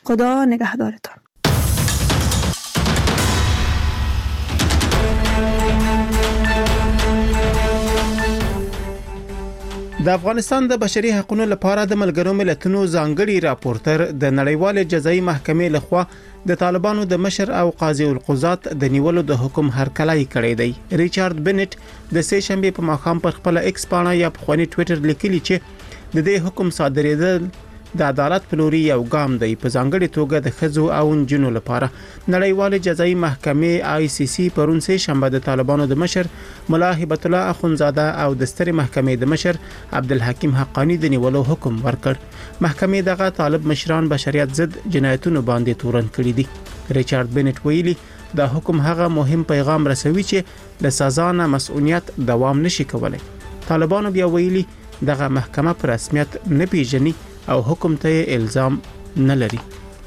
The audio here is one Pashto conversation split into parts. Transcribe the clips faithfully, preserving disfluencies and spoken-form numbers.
خدا نگهدارتان. د افغانستان د بشري حقوقو لپاره د ملګرو ملتونو ځانګړي راپورټر د نړیوال جزایي محکمې لخوا د طالبانو د مشر او قاضي القضات د نیولو د حکم هرکلی کړی دی. ریچارډ بنټ د سه شنبه په ماښام پر خپل ایکس پاڼه یا په خونی ټوئیټر لیکلی چې د دې حکم صادرېدل د عدالت په لوري یو ګام دی په ځانګړي توګه د خزو او نجونو لپاره. نړیوال جزایي محکمې آی سی سی پرون سه شنبه د طالبانو د مشر ملا هبت الله اخونزاده او د سترې محکمې د مشر عبدالحکیم حقانی د نیولو حکم ورکړ. محکمې دغه طالب مشران بشریت ضد جنایتونو باندې تورن کړي دي. ریچارډ بنټ ویلي دا حکم هغه مهم پیغام رسوي چې د سزا نه مسؤلیت دوام نشي کولای. طالبانو بیا ویلي دغه محکمه پر رسمیت نه پیژني او حکم ته الزام نه لري.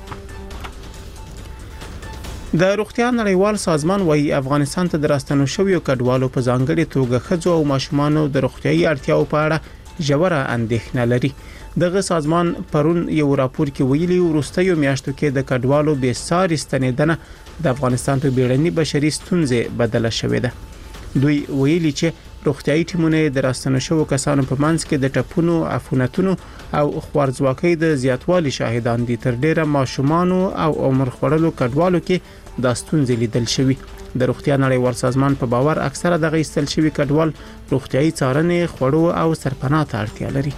د روغتیا نړیوال سازمان وايي افغانستان ته د راستنو شویو کډوالو په ځانګړي توګه خځو او ماشومانو د روغتیايي اړتیاو په اړه ژوره اندېښنه لري. دغه سازمان پرون یو راپور کې ویلي وروستیو میاشتو کې د کډوالو بې ساري ستنېدنه د افغانستان په بیړني بشري ستونزې بدله شوې ده. دوی ویلي چې روغتیايي ټیمونه د راستنو شوو کسانو په منځ کې د ټپونو، عفونتونو او خوارځواکۍ د زیاتوالي شاهدان دي. تر ډیره ماشومان او عمر خوړلو کډوالو کې د ستونزې لیدل شوی. د روغتیا نړیوال سازمان په باور اکثره دغه ایستل شوی کډوال روغتیايي څارنې، خوړو او سرپناه ته اړتیا لري.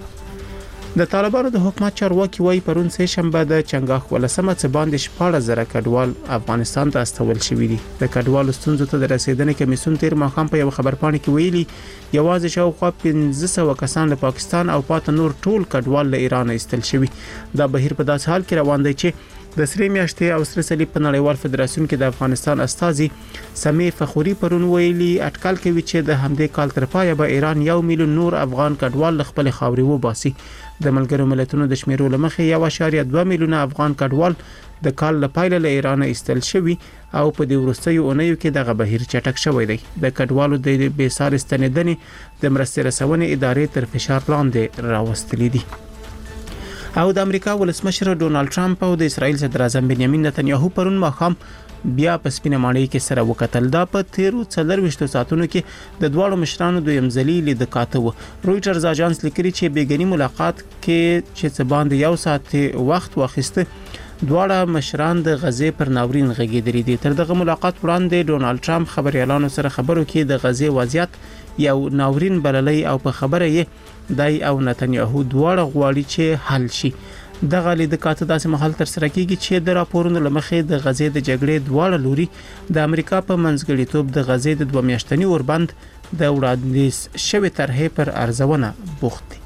د طالبانو د حکومت چارواکي وايي پرون سه شنبه د چنګاښ ولسمه څخه باندې شپږ زره کډوال افغانستان ته استول شوي دي. د کډوالو ستونزو ته د رسیدنې کمیسیون تیر ماښام په یو خبرپاڼه کې ویلي یوازې شاوخوا پنځه سوه کسان له پاکستان او پاتې نور ټول کډوال له ایران ایستل شوي. دا بهیر په داسې حال کې روان دی چې د سری میاشتې او سره صلیب په نړیوال فدراسیون کې د افغانستان استازي سمي فخوري پرون ویلي اټکل کوي چې د همدې کال تر پایه به ایران یو میلیون نور افغان کډوال خپل خاوري وباسي. د ملګرو ملتونو د شمیرو لمخې یو اعشاریه دوه میلیونه افغان کډوال د کال لپاره له ایران ایستل شوي او په دې وروستیو اونیو کې دغه بهیر چټک شوی دی. د کډوالو د بې ساري ستنېدنې د مرستې رسونې ادارې تر فشار لاندې راوستلې دي. او د امریکا ولسمشر ډونالد ټرمپ او د اسرایل صدر اعظم بنیامین نتنیاهو پرون ماښام بیا په سپینه ماڼۍ کې سره وکتل. دا په تیرو څلرويشتو ساعتونو کې د دواړو مشرانو دویم ځلي لید کاته و. رويټرز اژانس لیکي چې بیګنی ملاقات کې چې څه باندې یو ساعت وخت واخیسته دواړه مشران د غزې پر ناورین غږیدلې دي. تر دغه ملاقات وړاندې ډونالد ټرمپ خبريالانو سره خبرو کې د غزې وضعیت یو ناورین بللی او په خبره یې دای او نتنیاهو دواړه غواړي چې حل شي. دغه لید کاته داسې مهال تر سره کیږي چې د راپورونو لمخې د غزې د جګړې دواړه لوري د امریکا په منځګړیتوب د غزې د دوه میاشتنی اوربند د وړاندیز شوی طرحې پر ارزونه بوخت دي.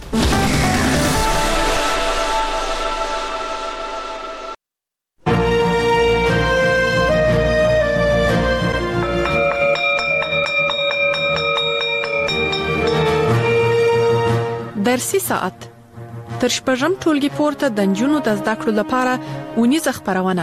درسي ساعت تر شپږم ټولګي پورته د نجونو د زده کړو لپاره ونیزه خبرونه.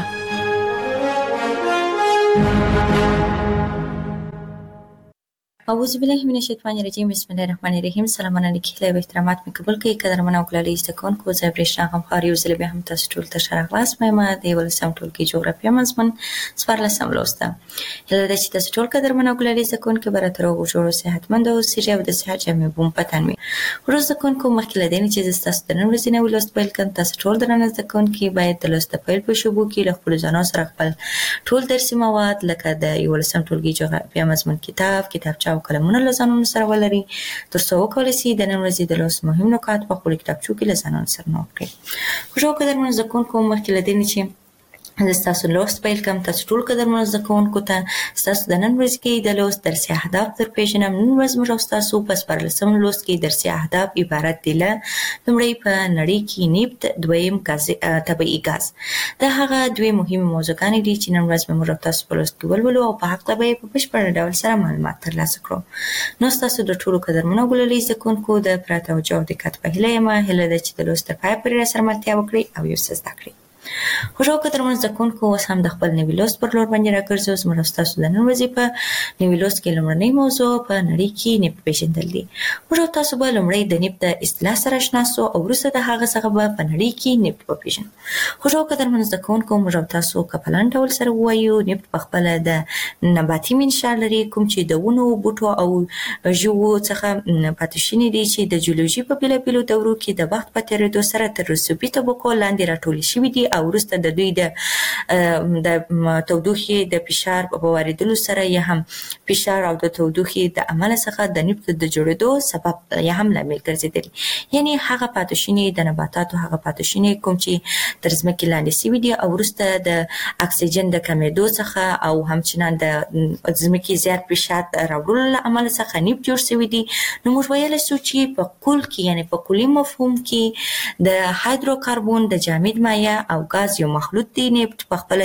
اعوذ بالله من الشیطان الرجیم. بسم الله الرحمن الرحیم. سلام علیکم له احترامات مې قبول کړئ قدرمن او کلالي استکون کو زبر شاغم خاري وزل به هم تاسو ټول ته شرح واس مې د ولسم ټولګي جغرافیه مضمون سپارل سم لوسته. هله د چې تاسو ټول قدرمن او کلالي استکون کې براتر او جوړو صحتمند او سریه او د صحت جامع بوم پتن وي. ورځ د کون کو مخکې لدین چې تاسو د نن ورځې نه ولست پیل کړئ. تاسو ټول درنه د کون کې باید د لست پیل په شوبو کې له خپل ځانو سره خپل ټول درسي مواد لکه د ولسم ټولګي جغرافیه مضمون کتاب کتابچه او قلمونه لزانون سره ولري ترڅو وکولای شي د نن ورځې د لوست مهم نکات په خپل کتابچو کې لزانون سره نوٹ کړئ. خوشو قدرمن زکون کوم مخکې لدین چې تاسو لوست پیل کوم. تاسو ټول قدرمن زکون کو ته تاسو د نن ورځې کې د لوست درسي اهداف تر پیژنم. نن ورځ موږ تاسو په سپارلسم لوست کې درسي اهداف عبارت دي له لومړی په نړۍ کې نفت، دویم غاز طبيعي غاز. دا هغه دوی مهمه موضوعګانې دي چې نن ورځ موږ تاسو په لوست کې ولولو او په حق به په بشپړ ډول سره معلومات ترلاسه کړو. نو تاسو د ټولو قدرمنو غللي زکون کو د پراته او جو دقت په هله ما هله د چې د لوست په پای پر سره ملتیا وکړي او یو څه زده کړئ. خوشو قدرمن زکونکو اوس هم د خپل نوي لوست پر لور باندې راګرځو. زموږ تاسو د نن ورځې په نوي لوست کې لومړنۍ موضوع په نړۍ کې نفت پیژندل دي. موږ تاسو به لومړی د نفت د اصطلاح سره آشنا سو او وروسته د هغه څخه به په نړۍ کې نفت وپیژنو. خوشو قدرمن زکونکو موږ تاسو کپلان ډول سره وایو نفت په خپل د نباتي منشأ لري، کوم چې د ونو بوټو او ژوو څخه پاتې شوي دي چې د جیولوژي په بیلابیلو دورو کې د وخت په تېرېدو سره تر رسوبي طبقو لاندې راټول شوي دي او وروسته د دوی د د تودوخې د فشار په واردولو سره یا هم فشار او د تودوخې د عمل څخه د نفت د جوړېدو سبب یا هم لامل ګرځېدلي. یعنی هغه پاتې شوي د نباتاتو هغه پاتې شوي کوم چې تر ځمکې لاندې شوي دي او وروسته د اکسیجن د کمېدو څخه او همچنان د ځمکې زیات فشار راوړلو له امله څخه نفت جوړ شوي دي. نو موږ ویلی شو چې په کل کې یعنی په کلي مفهوم کې د هایدروکاربن د جامد مایع او غاز یو مخلوط دی. نفت په خپل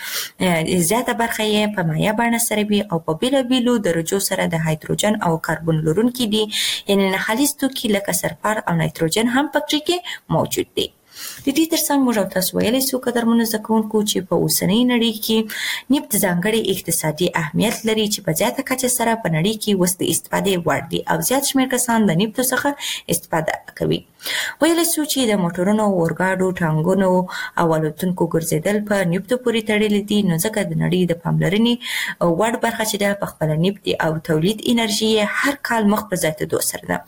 چې زیاته برخه یې په مایع بڼه سره وي او په بیلابیلو درجو سره د هایدروجن او کاربن لرونکي دي، یعنی نخالیز توکي لکه سلفر او نایتروجن هم پکې کې موجود دي. د دې ترڅنګ موږ تاسو ویلی شو قدرمنو زده کوونکو چې په اوسنۍ نړۍ کې نفت ځانګړی اقتصادي اهمیت لري چې په زیاته کچه سره په نړۍ کې اوس د استفادې وړ دي او زیات شمېر کسان د نفتو څخه استفاده کوي. ویلی شو چې د موټرونو، اورګاډو، ټانکونو او الوتونکو ګرځېدل په نفتو پورې تړلي دي، نو ځکه د نړۍ د پاملرنې وړ برخه چې ده په خپله نفت او تولید انرژي هر کال مخ په زیاتېدو سره ده.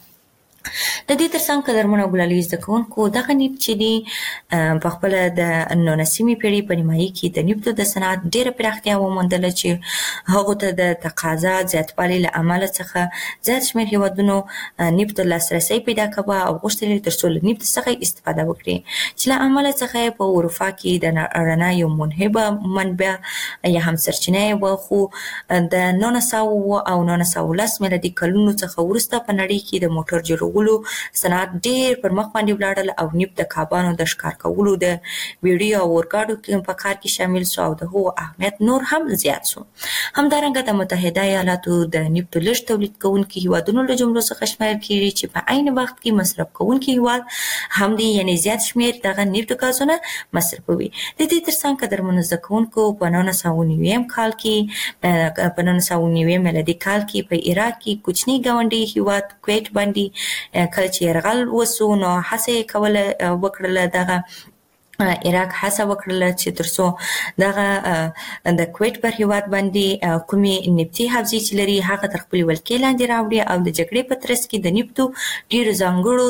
د دې ترڅنګ قدرمنو ګلالي زده کوونکو دغه نفت چې دي په خپله د نولسمې پېړۍ په نیمایي کې د نفتو د صنعت ډېره پراختیا وموندله چې هغو ته د تقاضا زیاتوالي له امله څخه زیات شمېر هېوادونو نفتو لاسرسی پیدا کوه او غوښتل یې تر څو له نفت څخه استفاده وکړي چې له امله څخه یې په اروپا کې د رڼا یو منهبه منبع یا هم سرچینه یې وه. خو د نولس سوه او نولس سوه ولس میلادي کلونو څخه وروسته په نړۍ کې د موټر جوړولو صنعت ډېر پر مخ باندې ولاړل او نفت د کابانو د ښکار کولو د بیړیو او اورګاډو په کار کې شامل شو او د هغو اهمیت نور هم زیات شو. همدارنګه د متحده ایالاتو د نفتو لږ تولید کوونکي هېوادونو له جملو څخه شمېرل کېږي چې په عین وخت کې مصرف کوونکي هېواد هم دی، یعنې زیات شمېر دغه نفتو ګازونه مصرفوي. د دې ترڅنګ قدرمنو زده کوونکو په نولس سوه نویم کال کې په نولس سوه نویم میلادي کال کې په عراق کې کوچني ګاونډي هېواد کویت باندې کله چې یرغل وسو نو هڅه یې کوله وکړله دغه عراق هڅه وکړله چې تر څو دغه د کویت پر هېواد باندې کومې نفتي حوزې چې لري هغه تر خپلې ولکې لاندې راوړي او د جګړې په ترڅ کې د نفتو ډېرو ځانګړو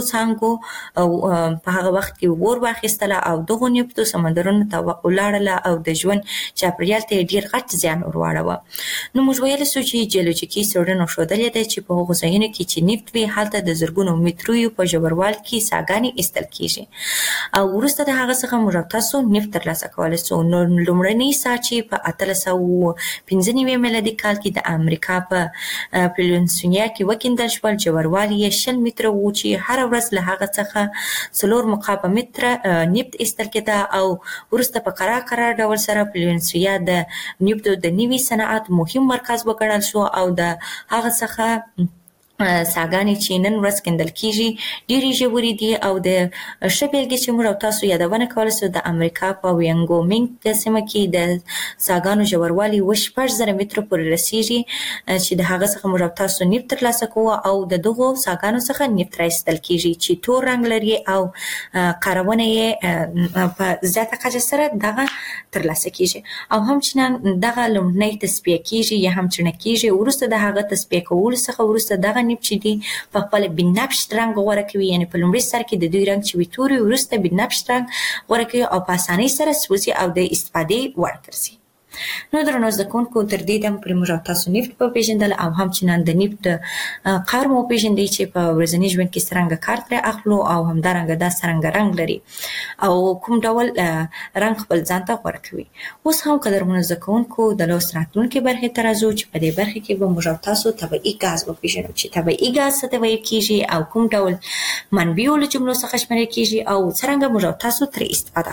څانګو په هغه وخت کې اور واخیستله او دغو نفتو سمندرونو ته ولاړله او د ژوند چاپېریال ته یې ډېر غټ زیان ور واړوه. نو موږ ویلی شو چې جیولوجیکي څېړنو ښودلې ده چې په هغو ځایونو کې چې نفت وي هلته د زرګونو مترو په ژوروال کې څاګانې ایستل کېږي او وروسته د هغه څخه موږ تاسو نفت ترلاسه کولی شو. نو لومړنۍ ساه چې په اتلس سوه پنځه نوي میلادي کال کې د امریکا په پلینسونیا کې وکیندل شول ژوروالی یې شل متره و چې هره ورځ له هغه څخه څلور مکعبه متره نفت ایستل کېده او وروسته په قرار قرار ډول سره پلینسونیا د نفتو د نوي صنعت مهم مرکز وګڼل شو او د هغه څخه څاګانې چې نن ورځ کیندل کېږي ډېرې ژورې دي او د ښه بېلګې چې موږ او تاسو یادونه کولی شو د امریکا په وینګومینګ سیمه کې د څاګانو ژوروالی اووه شپږ زره مترو پورې رسېږي چې د هغه څخه موږ او تاسو نفت ترلاسه کوو او د دغو څاګانو څخه نفت راایستل کېږي چې تور رنګ لري او کارونه یې په زیاته کچه سره دغه ترلاسه کېږي او همچنان دغه لومړنۍ تصفیه کېږي یا هم چڼه کېږي. وروسته د هغه تصفیه کولو څخه وروسته دغه نفت چې دي په خپله بنفش رنګ غوره کوي، یعنې په لومړي سر کې د دوی رنګ چې وي تور وي وروسته بنفش رنګ غوره کوي او په اسانۍ سره سوځي او د استفادې وړ ګرځي. نو درنو زده کوونکو تر دې دمه پورې موږ او تاسو نفت وپېژندل او همچنان د نفت کار مو وپېژندئ چې په ورځني ژوند کې څرنګه کار ترې اخلو او همدارنګه دا څرنګه رنګ لري او کوم ډول رنګ خپل ځان ته غوره کوي. اوس هم قدرمنو زده کوونکو د لوست راتلونکې برخې ته راځو چې په دې برخه کې به موږ او تاسو طبیعي ګاز وپېژنو چې طبیعي ګاز څه ته ویل کېږي او کوم ډول منبعو له جملو څخه شمیرل کېږي او څرنګه موږ او تاسو ترې استفاده کوو.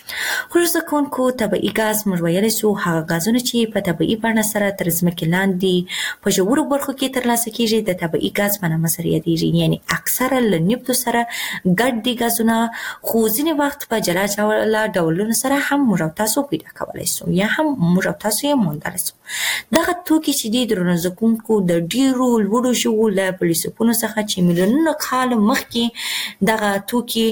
خو زه کوونکو طبیعي ګاز موږ ویلی سو هغه ګازونه چې په طبیعي بڼه سره تر ځمکې لاندې په ژورو برخو کې ترلاسه کیږي د طبیعي ګاز په نامه سره یادیږي. یعنی اکثره له نفتو سره ګډ دي ګازونه، خو ځینې وخت په جلا جلا ډولونو سره هم موږ او تاسو پیدا کولی سو یا هم موږ او تاسو یې موندلی سو. دغه توکي چې دي درنو زده کوونکو د ډیرو لوړو ژوو له فیلسوفونو څخه چې میلیونونه کاله مخکې دغه توکي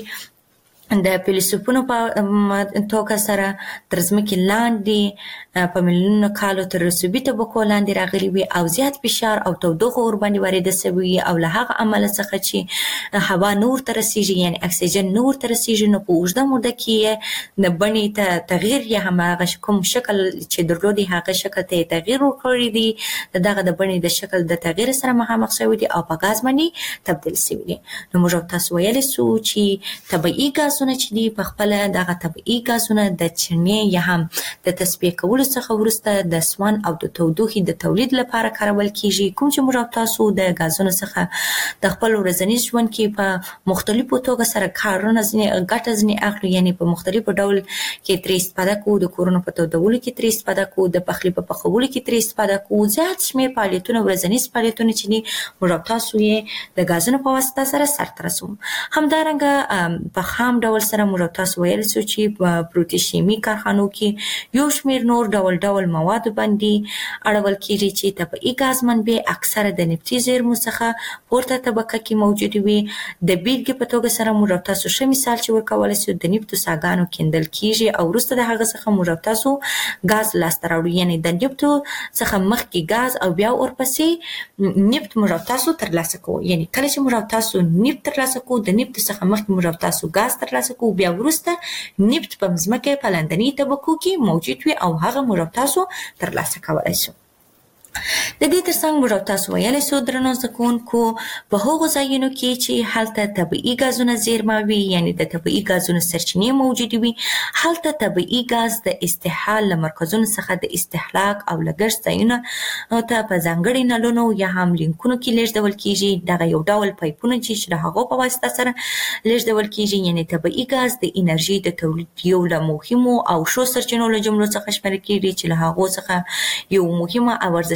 د فیلسوفونو په توګه سره تر ځمکې لاندې په میلیونونو کالو تر رسوبي طبقو لاندې راغلي وي او زیات فشار او تودوخه ورباندې وارده سوې وي او له هغه امله څخه چې هوا نور ته رسیږي یعنی اکسیجن نور ته رسیږي، نو په اوږده موده کې یې د بڼې ته تغییر یا هماغه کوم شکل چې درلودي هغه شکل ته یې تغییر ورکړی دی، د دغه د بڼې د شکل د تغییر سره مخامخ شوي دي او په ګاز باندې تبدیل سوي دي. نو موږ تاسو ویلی سو چې طبیعي ګازونه چې دي په خپله دغه طبیعي ګازونه د چڼې یا هم د تصفیه کولو څخه وروسته د سون او د تودوخې د تولید لپاره کارول کیږي، کوم چې موږ او تاسو د ګازونو څخه د خپل ورځنیز ژوند کې په مختلفو توګه سره کارونه ځینې ګټه ځینې اخلو، یعنی په مختلفو ډول کې ترې استفاده کوو، د کورونو په تودولو کې ترې استفاده کوو، د پخلي په پخولو کې ترې استفاده کوو، زیات شمېر فعالیتونه ورځنیز فعالیتونه چې دي موږ او تاسو یې د ګازونو په واسطه سره سرته رسوو. همدارنګه په خام ډول سره موږ تاسو ویلی سو چې په پروتیشیمي کارخانو کې یو شمېر نور ډول ډول موادو باندې اړول کیږي چې طبیعي ګاز منبع اکثره د نفتي زیرمو څخه پورته طبقه کې موجود وي. د بیلګې په توګه سره موږ تاسو ښه مثال چې ورکولی سو د نفتو څاګانو کیندل کیږي او وروسته د هغه څخه موږ تاسو ګاز لاسته راوړو، یعنی د نفتو څخه مخکې ګاز او بیا ورپسې نفت موږ تاسو ترلاسه کوو. یعنی کله چې موږ تاسو نفت ترلاسه کوو د نفتو څخه مخکې موږ تاسو ګاز ترلاسه کوو، بیا وروسته نفت په ځمکه په لاندني طبقو کې موجود وي او هغه موږ تاسو ترلاسه کولی سو. د دې ترڅنګ موږ تاسو ویلی سو درنو زده کوونکو په هغو ځایونو کې چې هلته طبیعي ګازونه زیرمه وي، یعنی د طبیعي ګازونو سرچینې موجودې وي، هلته طبیعي ګاز د استحال له مرکزونو څخه د استهلاک او لګښت ځایونو ته په ځانګړي نلونو یا هم لینکونو کې لیږدول کیږي. دغه یو ډول پایپونه چې د هغو په واسطه سره لیږدول کیږي، یعنی طبیعي ګاز د انرژي د تولید یو له مهمو او ښو سرچینو له جملو څخه شمیرل کیږي چې له هغو څخه یو مهمه او ارزښتمنې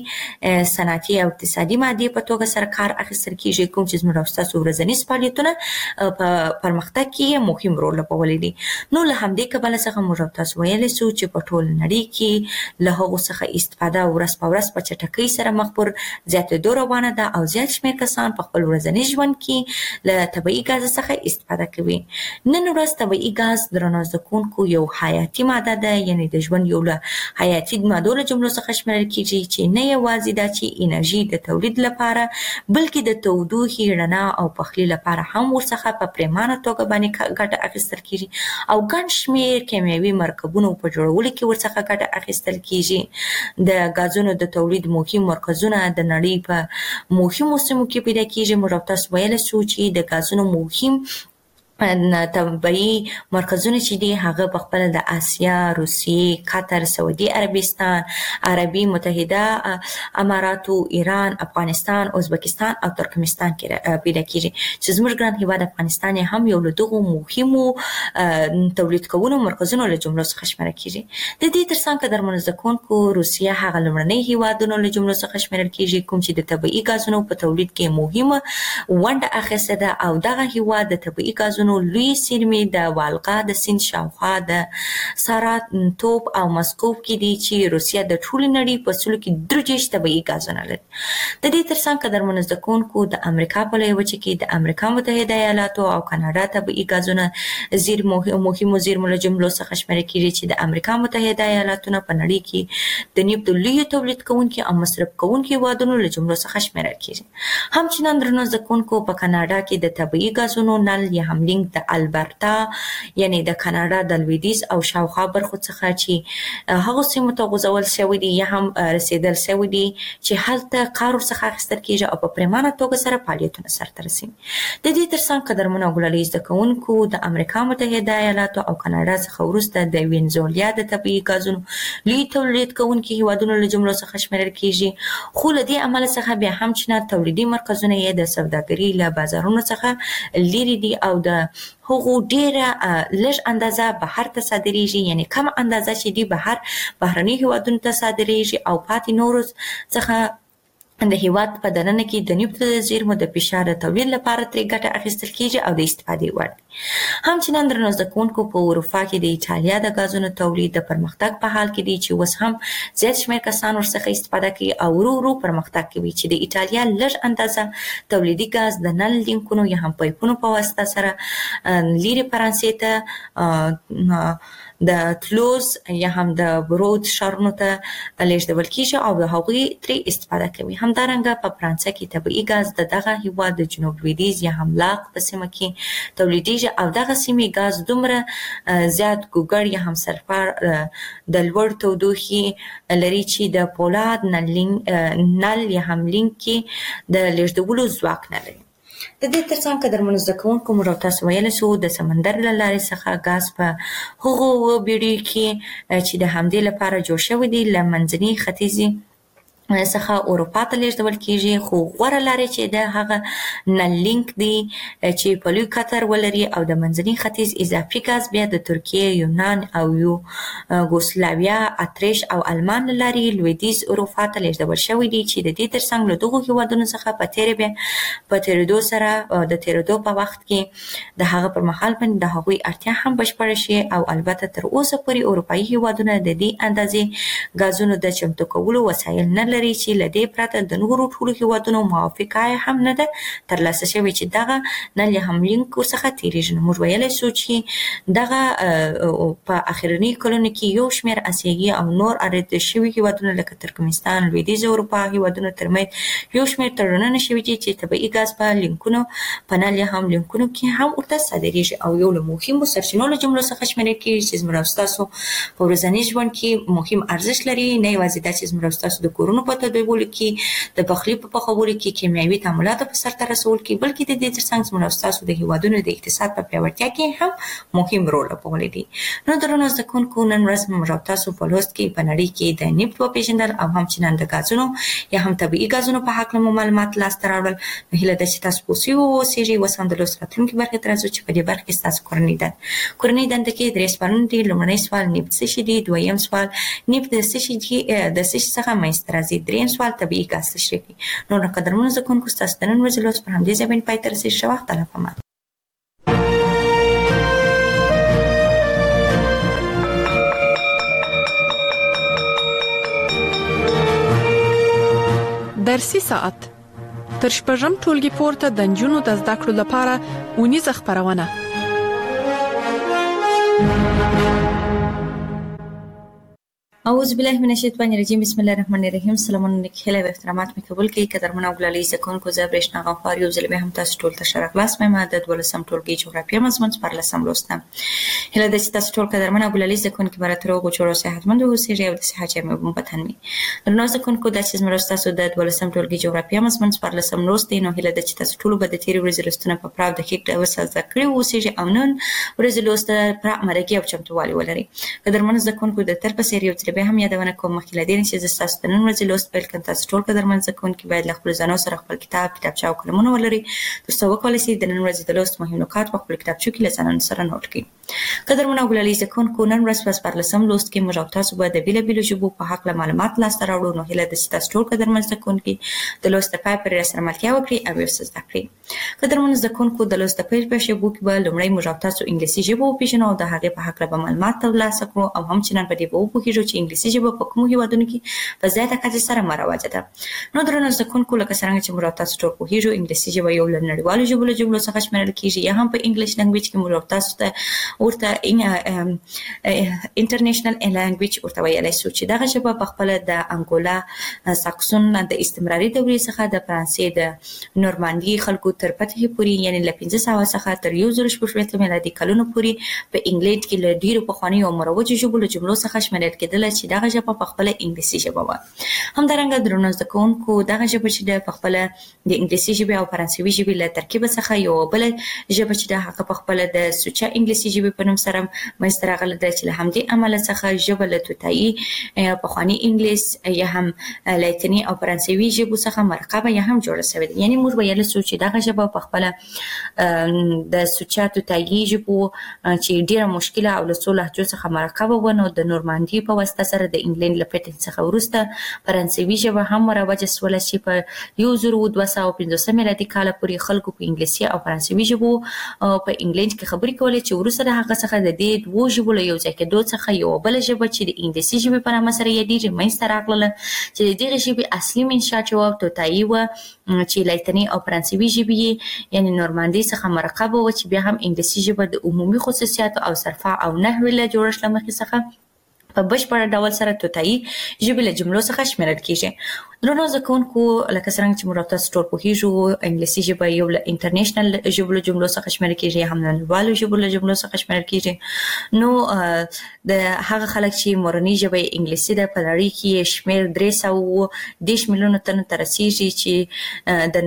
صنعتي او اقتصادي مادې په توګه سره کار اخیستل کیږي، کوم چې زموږ او ستاسو ورځنیز فعالیتونه په پرمختګ کې مهم رول لوبولی دی. نو له همدې کبله څخه موږ او تاسو ویلی سو چې په ټول نړۍ کې له هغو څخه استفاده ورځ په ورځ په چټکۍ سره مخ پر زیاتېدو روانه ده او زیات شمېر کسان په خپل ورځني ژوند کې له طبیعي ګاز څخه استفاده کوي. نن ورځ طبیعي ګاز درنو زده کوونکو یو حیاتي ماده ده، یعنی د ژوند یو له حیاتي مادو له جملو څخه شمیرل کیږي چې نه یوازې دا چې انرژي د تولید لپاره بلکې د تودوخې، رڼا او پخلي لپاره هم ورڅخه په پریمانه توګه باندې ګټه اخیستل کیږي او ګڼ شمېر کیمیاوي مرکبونو په جوړولو کې ورڅخه ګټه اخیستل کیږي. د ګازونو د تولید مهم مرکزونه د نړۍ په مهمو سیمو کې پیدا کیږي. موږ تاسو ویلی سو چې د ګازونو مهم طبیعي مرکزونه چې دي هغه په خپل د آسیا، روسیې، قطر، سعودي عربستان، عربي متحده اماراتو، ایران، افغانستان، ازبکستان او ترکمنستان کې پیدا کیږي چې زموږ ګران هیواد افغانستان هم یو له دغو مهمو تولید کوونکو مرکزونو له جملو څخه شمیرل کیږي. د دې ترڅنګ قدرمنو زده کوونکو روسیه هغه لومړنی هیوادونو له جملو څخه شمیرل کیږي کوم چې د طبیعي ګازونو په تولید کې مهمه ونډه اخیسته ده او دغه هیواد د طبیعي ګازونو لوی سیمې د والغا د سیند شاوخوا د ساراتوپ او مسکوب کې دي چې روسیه د ټولې نړۍ په سلو کې درې دېرش طبیعي ګازونه لري. د دې ترڅنګ قدرمنو زده کوونکو د امریکا په لویه وچه کې د امریکا متحده ایالاتو او کاناډا طبیعي ګازونه زیرمو مهمو زیرمو له جملو څخه شمیرل کیږي چې د امریکا متحده ایالاتونه په نړۍ کې د نفتو لوی تولید کوونکي او مصرف کوونکي هیوادونو له جملو څخه شمیرل کیږي. همچنان درنو زده کوونکو په کاناډا کې د طبیعي ګازونو نل یا هم د البرتا یعنی د کاناډا د لویدیځ او شاوخوا برخو څخه چې هغو سیمو ته غځول شوي دي یا هم رسیدل شوي دي چې هلته کار ورڅخه اخیستل کیږي او په پریمانه توګه سره فعالیتونه سرته رسوي. د دې ترڅنګ قدرمنو او ګلالي زده کوونکو د امریکا متحده ایالاتو او کاناډا څخه وروسته د وینزویلا د طبیعي ګازونو لوی تولید کوونکي هیوادونو له جملو څخه شمیرل کیږي، خو له دې عمله څخه بیا هم چې تولیدي مرکزونه یې د سوداګرۍ له بازارونو څخه لرې دي او د هغو ډیره لږ اندازه بهر ته صادریږي، یعنی کم اندازه چې دی بهر بهرني هیوادونو ته صادریږي او پاتې نورو څخه د هیواد په دننه کې د نفت د زیرمو د فشار تولید لپاره ترې ګټه اخیستل کیږي او د استفادې وړ دي. همچنان درنو زده کوونکو په اروپا کې د ایټالیا د غازونو تولید د پرمختګ په حال کې دی چې اوس هم زیات شمېر کسان ورڅخه استفاده کوي او ورو ورو پرمختګ کوي چې د ایټالیا لږ اندازه تولیدي غاز د نل لینکونو یا هم پایپونو په واسطه سره لیرې فرانسې ته د تلوز یا هم د برود ښارونو ته لیږدول کیږي او د هغوی ترې استفاده کوي. همدارنګه په فرانسه کې طبیعي غاز د دغه هیواد د جنوب لویدیځ یا هم لاق په سیمه کې تولیدیږي او دغه سیمې غاز دومره زیات ګوګړ یا هم سلفر د لوړ تودوخې لري چې د پولاد نل یا هم لینک کې د لیږدولو ځواک نه لري. د دې ترڅنګ قدرمنو زده کوونکو موږ تاسو ویلی شو د سمندر له لارې څخه غاز په هغو بیړیو کې چې د همدې لپاره جوړ شوي دي له منځني ختیځې څخه اروپا ته لیږدول کیږي، خو غوره لارې چې د هغه نل لینک دی چې په لوی قطر ولري او د منځني ختیځ اضافي غاز بیا د ترکیې، یونان او یوګوسلاویا، اتریش او المان له لارې لویدیځ اروپا ته لیږدول شوي دي چې د دې ترڅنګ له دغو هیوادونو څخه په تیرې بیا په تیرېدو سره د تیرېدو په وخت کې د هغه پر مهال باندې د هغوی اړتیا هم بشپړه شي او البته تر اوسه پورې اروپایي هیوادونه د دې اندازې غازونو د چمتو کولو وسایل نه لري چې له دې پرته د نورو ټولو هیوادونو موافقه هم نه ده ترلاسه شوې چې دغه نل یا هم لینک ورڅخه تیریږي. نو موږ ویلی شو چې دغه په اخرني کلونو کې یو شمېر اسیایي او نور اړیدل شوي هیوادونه لکه ترکمنستان، لویدیځ اروپا هیوادونو ترمنځ یو شمېر تړونونه شوي دي چې طبیعي غاز په لینکونو په نل یا هم لینکونو کې هم ورته صادریږي او یو له مهمو سرچینو له جملو څخه شمیرل کېږي چې زموږ او ستاسو په ورځني ژوند کې مهم ارزښت لري. نه یوازې دا چې زموږ او ستاسو د کورونو په تداویلو کې، د پخلي په پخولو کې، کیمیاوي تعاملاتو په سرته رسولو کې، بلکې د دې ترڅنګ زموږ او ستاسو د هیوادونو د اقتصاد په پیاوړتیا کې هم مهم رول لوبولی دی. نو درنو زده کوونکو نن ورځ موږ او تاسو په لوست کې په نړۍ کې د نفت وپېژندل او همچنان د غازونو یا هم طبیعي غازونو په هکله مو معلومات لاسته راوړل. نو هیله ده چې تاسو پوه سوي واوسېږئ. اوس هم د لوست راتلونکي برخې ته راځو چې په دې برخه کې ستاسو کورنۍ دنده کورنۍ دنده کې درې سوالونه دي. لومړنی سوال نفت څه شی دی، دویم سوال نفت د څه شي د څه شي څخه منځته راځي، دریم سوال طبیعي غاز څه شی دی. نو قدرمنو زده کوونکو ستاسو د نن ورځې لوست پر همدې ځای باندې پای ته رسېږي. ښه وخت الله پامان. درسي ساعت تر شپږم ټولګي پورته د نجونو د زده کړو لپاره ونیزه خبرونه. اعوذ بالله من الشیطان الرجیم. بسم الله الرحمن الرحیم. سلامونه نکهله و احترامات می قبول کړئ. قدرمن او ګلالي زکون کو زبرش نغم فار یو ځل به هم تاسو ټول ته شرف لاس مې ماده د ولسم ټولګي جغرافیه مضمون پر لسم لوستم. هله د تاسو ټول قدرمن او ګلالي زکون کې براتر او غوړو صحتمند اوسئ او د صحت مې په پتن می. نو زکون کو د چې زموږ تاسو د ولسم ټولګي جغرافیه مضمون پر لسم لوست دی. نو هله د تاسو ټول به د تیری ورځې لوستونه په پراو دقیق ډول ساده کړی اوسئ او نن ورځې لوست پر مرګي او چمتووالي ولري. قدرمن زکون کو د تر په سری به هم یادونه کوم مخکې لدین چې تاسو د نن ورځې لوست پیل کړئ. تاسو ټول قدرمن زده کوونکي باید له خپل ځانو سره خپل کتاب، کتابچه او قلمونه ولرئ ترڅو وکولای شئ د نن ورځې د لوست مهم نکات په خپل کتابچه کې له ځانونو سره نوٹ کړئ. قدرمن او ګلالي زده کوونکو نن ورځ په پرلسم لوست کې موږ تاسو به د بیل بیل ژبو په حق له معلومات لاسته راوړو. نو هله د تاسو ټول قدرمن زده کوونکي د لوست په پای پر سره ملتیا وکړئ او یې زده کړئ. قدرمن زده کوونکو د لوست په پیل په ژبو کې به لومړی موږ تاسو انګلیسي ژبه وپېژنو او د هغې په حق له معلومات ترلاسه کړو او همچنان په دې به وپوهیږو چې انګلیسي ژبه په کومو هیوادونو کې په زیاته کچه سره مروجه ده. نو درنو زده کوونکو لکه څنګه چې موږ تاسو ټول پوهیږو انګلیسي ژبه یو له نړیوالو ژبو له جملو څخه شمیرل کیږي یا هم په انګلیش لنګویج کې موږ تاسو ته ورته انټرنیشنل لنګویج ورته ویلی شو چې دغه ژبه په خپل د انګولا ساکسون د استمراري دورې څخه د فرانسې د نورماندي خلکو تر فتحې پورې یعنی له پنځه سوه څخه تر یو زر شپږ شپېته میلادي کلونو پورې په انګلند کې له ډیرو پخوانیو او مروجو ژبو له جملو څخه شمیرل کېدلی چې دغه ژبه په خپل انګلیسي ژبه و. همدارنګه درنو زده کوونکو دغه ژبه چې د په خپل د انګلیسي ژبې او فرانسوي ژبې له ترکیب څخه یو بل ژبه چې د هغه په خپل د سوچا انګلیسي ژبې په نوم سره منځته راغله ده چې له همدې عمله څخه ژبه له توتایي پخواني انګلیس یا هم لاتیني او فرانسوي ژبو څخه مرکبه یا هم جوړه شوې ده. یعنی موږ ویل سو چې دغه ژبه په خپل د سوچا توتایي ژبو چې ډیره مشکله او له څو لهجو څخه مرکبه و، نو د نورماندي په واسطه سره د انګلند له پټن څخه وروسته فرانسوي ژبه هم مروجه شوله چې په یو زر دوه سوه پنځوس میلادي کال پورې خلکو په انګلیسي او فرانسوي ژبو په انګلند کې خبرې کولې، چې وروسته د هغه څخه د دې دوو ژبو له یو ځای کېدو څخه یو بل ژبه چې د انګلیسي ژبې په نامه سره یې ډېرې منځته راغله، چې د دغې ژبې اصلي منشا چې وه توتایي وه، چې لاتیني او فرانسوي ژبې یعنی نورماندي څخه مرکبه وه، چې بیا هم انګلیسي ژبه د عمومي خصوصیاتو او صرفه او نحوې له جوړښت له مخې څخه په بشپړ ډول سره توتایي ژبې له جملو څخه شمیرل کیږي. درنو زده کوونکو لکه څرنګه چې موږ تاسو ټول پوهیږو انګلیسي ژبه یو له انټرنیشنل ژبو له جملو څخه شمیرل کیږي، هم له نړیوالو ژبو له جملو څخه شمیرل کیږي. نو د هغه خلک چې مورنۍ ژبه انګلیسي ده په نړۍ کې شمیر درې سوه دېرش میلیونه تنو ته رسیږي، چې د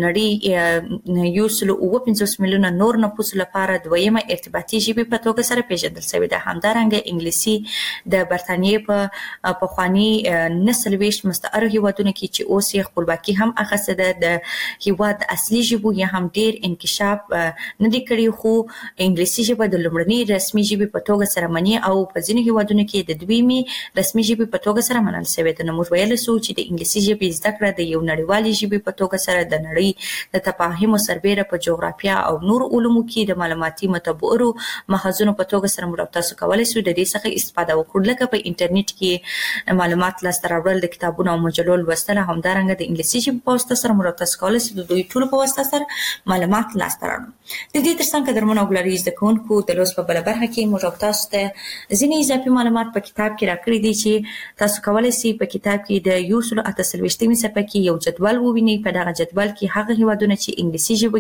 نړۍ یو سل اووه پنځوس میلیونه نور نفوس لپاره دویمه ارتباطي ژبې په توګه سره پیژندل شوې ده. همدارنګه انګلیسي د برتانیې په پخواني نسل ویشت مستعمره هیوادونو کې چې اوس یې خپلواکي هم اخیسته ده د هیواد اصلي ژبو یا هم ډیر انکشاف نه دی کړی، خو انګلیسي ژبه د لومړنۍ رسمي ژبې په توګه سره مني او په ځینو هیوادونو کې د دویمې رسمي ژبې په توګه سره منل شوې ده. نو موږ ویلی سو چې د انګلیسي ژبې زده کړه د یو نړیوالې ژبې په توګه سره د نړۍ د تفاهمو سربیره په جغرافیا او نور علومو کې د معلوماتي متبعرو محاذونو په توګه سره موږ تاسو کولی سو د دې څخه استفاده وکړو، لکه په انټرنیټ کې معلومات لاسته راوړل، د کتابونو او مجلو لوستل، همدارنګه د انګلیسي ژبې په واسطه سره موږ تاسو کولی سو د دوی ټولو په واسطه سره معلومات لاسته راوړو. د دې ترڅنګ قدرمنو او ګلالي زده کوونکو د لوست په بله برخه کې موږ تاسو ته ځینې اضافي معلومات په کتاب کې راکړي دي چې تاسو کولی سئ په کتاب کې د یو سل اته څلوېښتمې صفحه کې یو جدول ووینئ. په دغه جدول کې هغه هیوادونه چې انګلیسي ژبه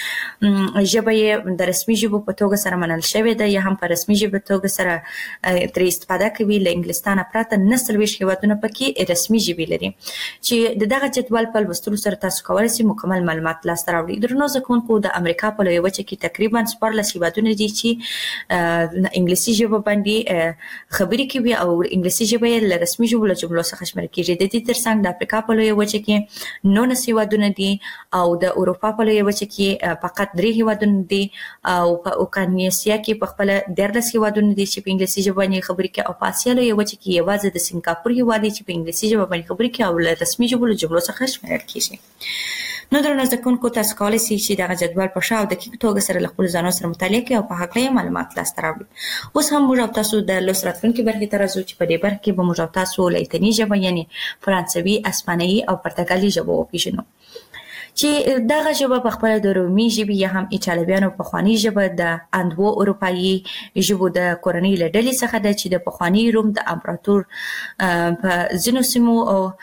کې ژبه یې د رسمي ژبو په توګه سره منل شوې ده یا هم په رسمي ژبه توګه سره ترې استفاده کوي، له انګلستانه پرته نه څلوېښت هیوادونه پکې رسمي ژبې لري، چې د دغه جدول په لوستلو سره تاسو کولی سئ مکمل معلومات لاسته راوړئ. درنو زده کوونکو د امریکا په لویه وچه کې تقریبا څوارلس هیوادونه دي چې انګلیسي ژبه باندې خبرې کوي او انګلیسي ژبه یې له رسمي ژبو له جملو څخه شمیرل کیږي. د دې ترڅنګ د افریقا په لویه وچه کې نولس هیوادونه دي او د اروپا په لویه وچه کې فقط درې هیوادونه دي او په اوقیانوسیا کې په خپل دیارلس هیوادونه دي چې په انګلیسي ژبه باندې خبرې کوي، او په اسیا لویه وچه کې یوازې د سنګاپور هیواد دی چې په انګلیسي ژبه باندې خبرې کوي او له رسمي ژبو له جملو څخه شمیرل کیږي. نو درنو زده کوونکو تاسو کولی سئ چې دغه جدول په ښه او دقیق توګه سره له خپلو ځانونو سره مطالعه کړئ او په هکله یې معلومات لاسته راوړئ. اوس هم موږ او تاسو د لوست راتلونکې برخې ته راځو چې په دې برخه کې به موږ او تاسو لاتیني ژبه یعنې فرانسوي، اسپانیایي او پرتګالي ژبه وپېژنو، چې دغه ژبه په خپله د رومي ژبې یا هم ایټالویانو پخوانۍ ژبه د اندوو اروپایي ژبو د کورنۍ له ډلې څخه ده، چې د پخواني روم د امپراتور په ځینو سیمو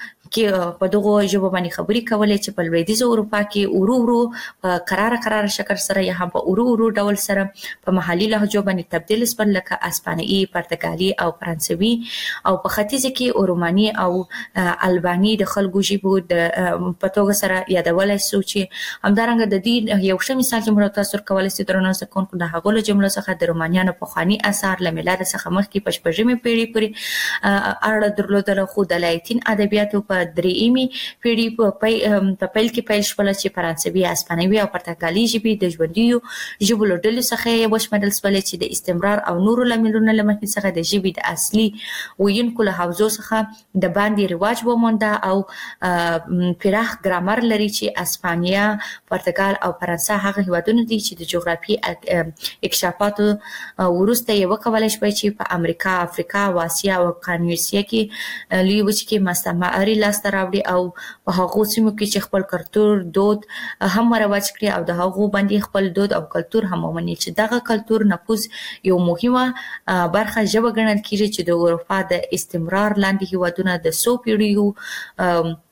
کې په دغو ژبو باندې خبرې کولې، چې په لویدیځه اروپا کې ورو ورو په قراره قراره شکل سره یا هم په ورو ورو ډول سره په محلي لهجو باندې تبدیل شول، لکه اسپانیایي، پرتګالي او فرانسوي، او په ختیځ کې روماني او الباني د خلکو ژبو د په توګه سره یادولی سو، چې همدارنګه د دې یو ښه مثال چې موږ تاسو کولی سئ درنو زده کوونکو د هغو له جملو څخه د رومانیانو پخواني اثار له میلاد څخه مخکې په شپږمې پیړۍ پورې اړه درلودله، خو د لاتین ادبیاتو په درېیمې پیړۍ په پیل کې پیل شوله، چې فرانسوي، اسپانوي او پرتګالي ژبې د ژوندیو ژبو له ډلې څخه یې وشمېرل شولې، چې د استمرار او نورو لاملونو له مخې څخه د ژبې د اصلي ویونکو له حوزو څخه د باندې رواج ومونده او پراخ ګرامر لري، چې اسپانیا، پرتګال او فرانسه هغه هیوادونه دي چې د جغرافي اکتشافاتو وروسته یې وکولی شوی چې په امریکا، افریقا او اسیا او اوقیانوسیا کې لویې وچې کې مستعمرې لاسته راوړي او په هغو سیمو کې چې خپل کلتور، دود هم مروج کړي او د هغو باندې خپل دود او کلتور هم ومني، چې دغه کلتور نفوذ یو مهمه برخه ژبه ګڼل کیږي، چې د اروپا د استمرار لاندې هیوادونه د څو پیړیو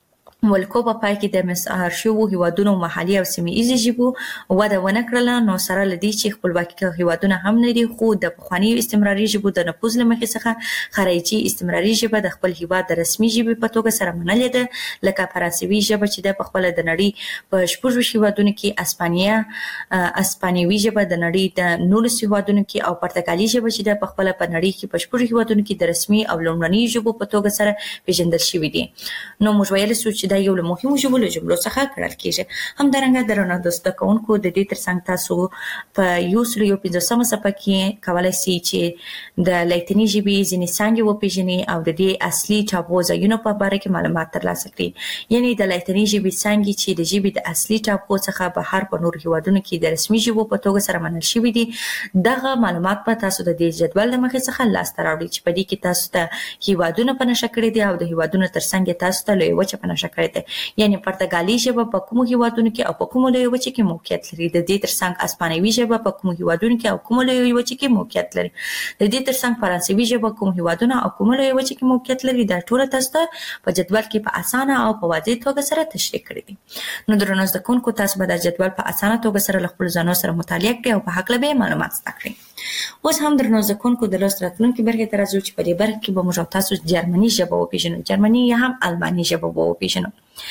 ولکو په پای کې د مسعار شوو هیوادونو محلي او سیمه ایزي ژبو وده ونه کړله، نو سره لدی چې خپلواکي هیوادونه هم لري، خو د پخواني استمراري ژبو د نفوذ لمخې څخه خارجي استمراري ژبه د خپل هیواد د رسمي ژبې په توګه سره منلې ده، لکه فرانسوي ژبه چې د خپل د نړۍ په شپږ هیوادونو کې، اسپانیا اسپانیوي ژبه د نړۍ د نولس هیوادونو کې، او پرتګالي ژبه چې د خپل په نړۍ کې په شپږ هیوادونو کې د رسمي او لومړني ژبو په توګه سره پیژندل شوې دي. نو موږ ویل سو چې دا یو له مهمو ژبو له جملو څخه ګڼل کیږي. همدارنګه درنو د زده کوونکو د دې ترڅنګ تاسو په یو سل یو پنځوسمه صفحه کې کولای شئ چې د لاتیني ژبې ځینې څانګې وپیژنئ او د دې اصلي ټاپو ځایونو په اړه کې معلومات ترلاسه کړئ. یعنی د لاتیني ژبې څانګې چې د ژبې د اصلي ټاپو څخه بهر په نور هیوادونو کې د رسمي ژبو په توګه سره منل شوي دي، دغه معلومات په تاسو د دې جدول د مخې څخه لاسته راوړئ چې په دې کې تاسو ته هیوادونه په نښه کړي دي او د هیوادونو ترڅنګ تاسو ته لویه وچه په نښه کړې ده. یعنی پرتګالي ژبه په کومو هیوادونو کې او په کومو لویو وچو کې موقعیت لري، د دې ترڅنګ اسپانیوي ژبه په کومو هیوادونو کې او کومو لویو وچو کې موقعیت لري، د دې ترڅنګ فرانسوي ژبه کوم هیوادونه او کومو لویو وچو کې موقعیت لري. دا ټول تاسو ته په جدول کې په اسانه او په واضح توګه سره تشریح کړی دي. نو درنو زده کوونکو، تاسو به دا جدول په اسانه توګه سره له خپل ځانو سره مطالعه کړئ او په هکله به معلومات زده کړئ. اوس هم درنو زده کوونکو، د لوست راتلونکي برخې ته راځو چې په دې برخه کې به موږ تاسو جرمني ژبه وپیژنو، جرمني یا هم الماني ژبه وپیژنو.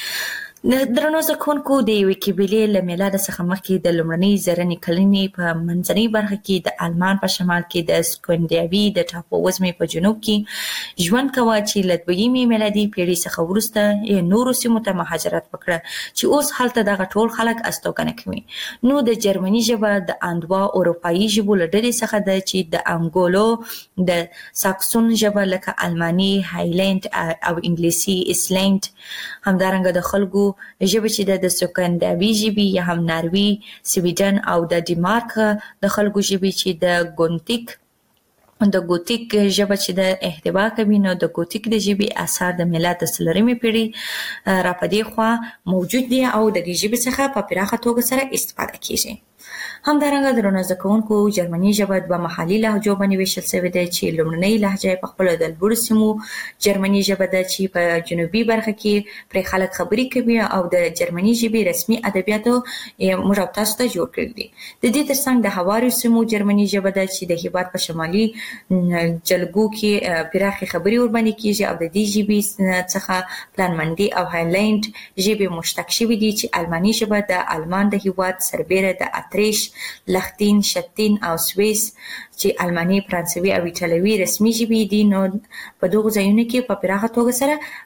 درنو زده کوونکو، د یوې قبیلې له میلاده څخه مخکې د لومړنۍ زرینې کلنې په منځنۍ برخه کې د آلمان په شمال کې د سکاندیناوي د ټاپووزمې په جنوب کې ژوند کوه، چې له دویمې میلادي پیړۍ څخه وروسته یې نورو سیمو ته مهاجرت وکړه چې اوس هلته دغه ټول خلک استوګنه کوي. نو د جرمني ژبه د اندوا اروپایي ژبو له ډلې څخه ده چې د انګولو د ساکسون ژبه لکه الماني، هایلند او انګلیسي ایسلینډ، همدارنګه د خلکو ژبه چې د سکاندیناوي ژبې یا هم ناروی، سویډن او د ډنمارک د خلکو ژبې چې د ګونتیک د ګوتیک ژبه چې د احتوا کوي، نو د ګوتیک د ژبې اثار د میلاد د څلورمې پیړۍ را په دې خوا موجود دي او د دې ژبې څخه په پراخه توګه سره استفاده کیږي. همدارنګه درنو زده کوونکو، جرمني ژبه دوه محلي لهجو باندې ویشل شوې ده چې لومړنۍ لهجه په خپله د لوړو سیمو جرمني ژبه ده چې په جنوبي برخه کې پرې خلک خبرې کوي او د جرمني ژبې رسمي ادبیاتو موږ او تاسو ته جوړ کړي دي. د دې ترڅنګ د هوارو سیمو جرمني ژبه ده چې د هېواد په شمالي جلګو کې پراخې خبرې ورباندې کیږي او د دې ژبې څخه پلانمندي او هایلند ژبې مشتق شوي دي چې الماني ژبه د آلمان د هېواد سربیره د اتریش، لختین، شتین او سویس چې الماني، فرانسوي او ایټالوي رسمي ژبې دي، نو په دغو ځایونو کې په پراخه توګه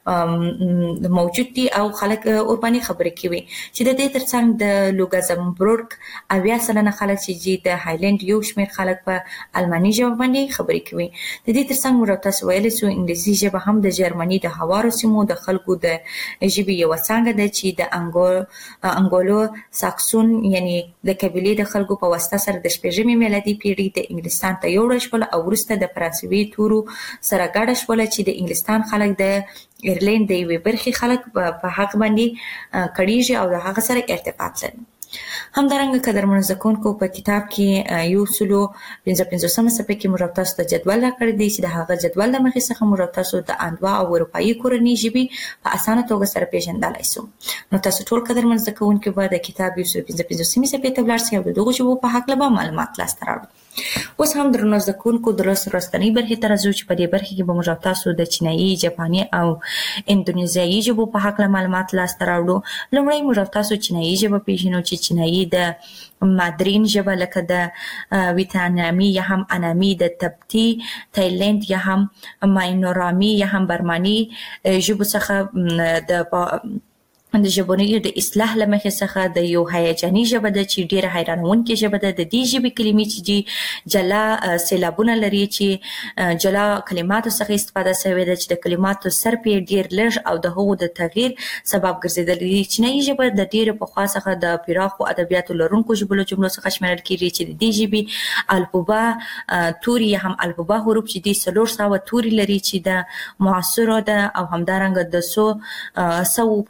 سره موجود دي او خلک ورباندې خبرې کوي چې د دې ترڅنګ د لوګزمبورګ اویا سلنه خلک چې د هایلند یو شمېر خلک په الماني ژبه باندې خبرې کوي. د دې ترڅنګ موږ تاسو ویلی سو انګلیسي ژبه هم د جرمني د هوارو سیمو د خلکو د ژبې یوه څانګه ده چې د انګولو ساکسون یعنی د قبیلې د خلکو په واسطه سره د شپږمې میلادي پیړۍ د انګلیسي انګلستان ته یوړل شول او وروسته د فرانسوي تورو سره ګډه شول چې د انګلستان خلک د ایرلند د یوې برخې خلک په حق باندې کړيږي او د هغه سره ارتباط لري. همدارنګه قدرمنو زده کوونکو، په کتاب کې یو سلو پنځه پنځوسمه صفحه کې موږ تاسو ته جدول راکړی دی چې د هغه جدول له مخې څخه موږ تاسو د اندوا او اروپایي کورنۍ ژبې په اسانه توګه سره پیژندلای شو. نو تاسو ټول قدرمن زده کوونکي به د کتاب یو سلو پنځه پنځوسمې صفحې ته ولاړ شئ او د دغو ژبو په هکله به معلومات لاسته راوړئ. اوس هم درنو زده کوونکو، د لوست وروستنۍ برخې ته راځو چې په دې برخې کې به موږ تاسو د چینایي، جاپاني او اندونیزیایي ژبو په هکله معلومات لاسته راوړو. لومړی موږ تاسو چینایي ژبه پیژنو چې چینایي د مادرین ژبه لکه د ویتنامي یا هم انامي، د تبتي، تایلند یا هم ماینورامی یا هم برمانی ژبو څخه د د ژبنیو د اصلاح له مخې څخه د یو هیجاني ژبه ده چې ډېره حیرانوونکې ژبه ده. د دې ژبې کلمې چې دي جلا سیلابونه لري چې جلا کلماتو څخه استفاده شوې ده چې د کلماتو صرف یې ډېر لږ او د هغو د تغییر سبب ګرځېدلی دي. چینایي ژبه د ډېرې پخوا څخه د پراخو ادبیاتو لرونکو ژبو له جملو څخه شمیرل کېږي چې د دې ژبې الفبا توري یا هم الفبا حروف چې دي څلور سوه توري لري چې د معاصرو ده او همدارنګه د څو سوو فرعي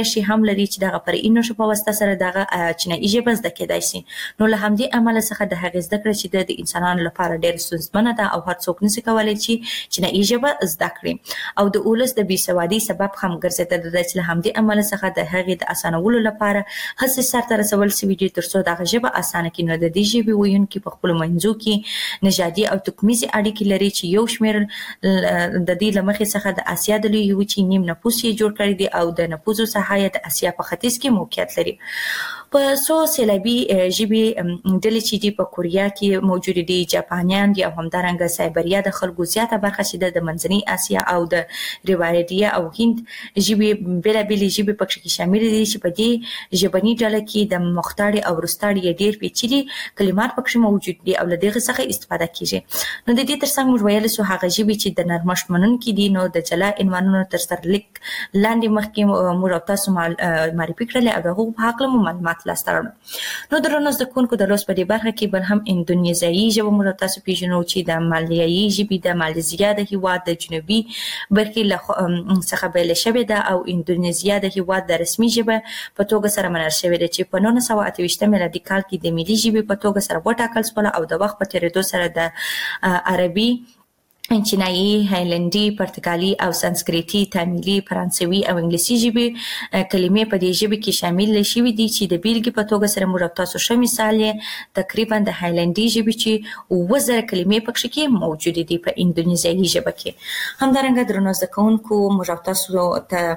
شي هم لري چې دغه فرعي نښو په واسطه سره دغه چینایي ژبه زده کېدای شي. نو له همدې امله څخه د هغې زده کړه چې د انسانانو لپاره ډېر ستونزمنه ده او هر څوک نشي کولی چې چینایي ژبه زده کړي او د اولس د بېسوادۍ سبب هم ګرځېدلی دی چې له همدې امله څخه د هغې د اسانولو لپاره هڅې سرته رسول شوي دي تر څو دغه ژبه اسانه کړي. نو د دې ژبې ویونکي په خپلو منځو کې نژادي او توکمیزې اړیکې لري چې یو شمېر د دې له مخې څخه د اسیا د لویې وچې نیم نفوس یې جوړ کړی دی او د نفوسو ساحه یې د اسیا په ختیځ کې موقعیت لري. په څو سیلابي ژبې ډلې چې دي په کوریا کې موجود دي، جاپانیان دي او همدارنګه سایبریا د خلکو زیاته برخه چې د منځنۍ اسیا او د ریوایډیا او هند ژبې بېلابېلې ژبې پکې کې شامل دي چې په دې ژبني ډله کې د مختاړي او وروستاړي یې ډېر پیچلي کلمات پکې موجود دي او له دغه څخه استفاده کیږي. نو د دې ترڅنګ موږ ویلی سو هغه ژبې چې د نرمښت منونکي دي نو د جلا عنوانونو تر سرلیک لاندې مخکې موږ او تاسو معرفي کړلې او د هغو په هکله مو معلومات لاسته راوړو. نو درنو زده کوونکو د لوست په دې برخه کې بل هم اندونیزیایي ژبه موږ او تاسو پیژنو چې د مالیایي ژبې د مالیزیا د هېواد د جنوبي برخې له څخه بیله شوې ده او اندونیزیا د هېواد د رسمي ژبه په توګه سره منل شوې ده چې په نولس سوه اته ویشتم میلادي کال کې د ملي ژبې په توګه سره وټاکل شوله او د وخت په تېرېدو سره د عربي، چینایي، هایلندي، پرتګالي او سانسکریتي، تامیلي، فرانسوي او انګلیسي ژبې کلمې په دې ژبې کې شامل شوي دي چې د بیلګې په توګه سره موږ او تاسو ښه مثال یې تقریبا د هایلندي ژبې چې اووه زره کلمې پکې کې موجودې دي په اندونیزیایي ژبه کې. همدارنګه درنو زده کوونکو موږ او تاسو ته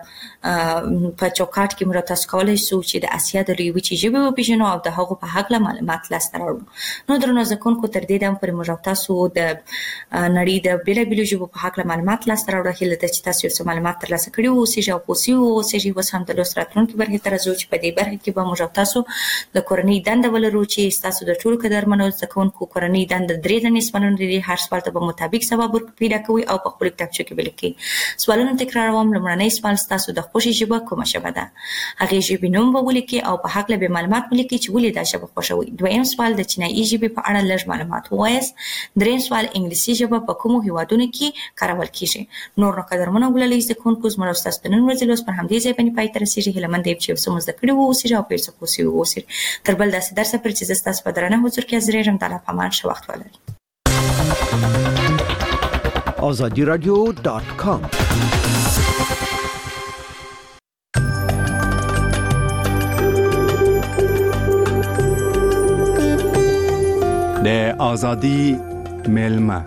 په چوکاټ کې موږ او تاسو کولی شو چې د اسیا د لویې وچې ژبې وپېژنو او د هغو په هکله معلومات لاسته راوړو. نو درنو زده کوونکو تر دې دمه پورې موږ او تاسو د نړۍ د بېلابېلو ژبو په هکله معلومات لاسته راوړه. هیله ده چې تاسو یو څه معلومات ترلاسه کړي واوسېږي او پوه سوي واوسېږي. اوس هم د لوست راتلونکي برخې ته راځو چې په دې برخه کې به موږ او تاسو د کورنۍ دنده ولرو چې ستاسو د ټولو قدرمنو زده کوونکو کورنۍ دنده درې دندې سوالونه لري. هر سوال ته به مطابق ځواب پیدا کوئ او په خپلو کتابچو کې به لیکئ. سوالونه تکراروم. لومړنی سوال ستاسو د خوښې ژبه کومه ژبه ده؟ هغې ژبې نوم به ولیکئ او په هکله به معلومات ولیکئ چې ولې دا ژبه خوښوئ. دویم سوال د چینایي ژبې په اړه لږ معلومات ووایاست. دریم سوال انګلیسي ژبه په کومو هېوادونو کې کارول کیږي. نور نو قدرمنو ګلالي زده کوونکو زموږ او ستاسو د نن ورځې لوست پر همدې ځای باندې پای ته رسېږي. هیله مند یم چې یو څه مو زده کړي واوسېږي او په یو څه پوه سوي واوسېږي. تر بل داسې درسه پورې چې زه ستاسو په درانه حضور کې حاضرېږم د الله په امان ښه وخت ولرئ. آزادی رادیو دات کام د آزادی ملمه.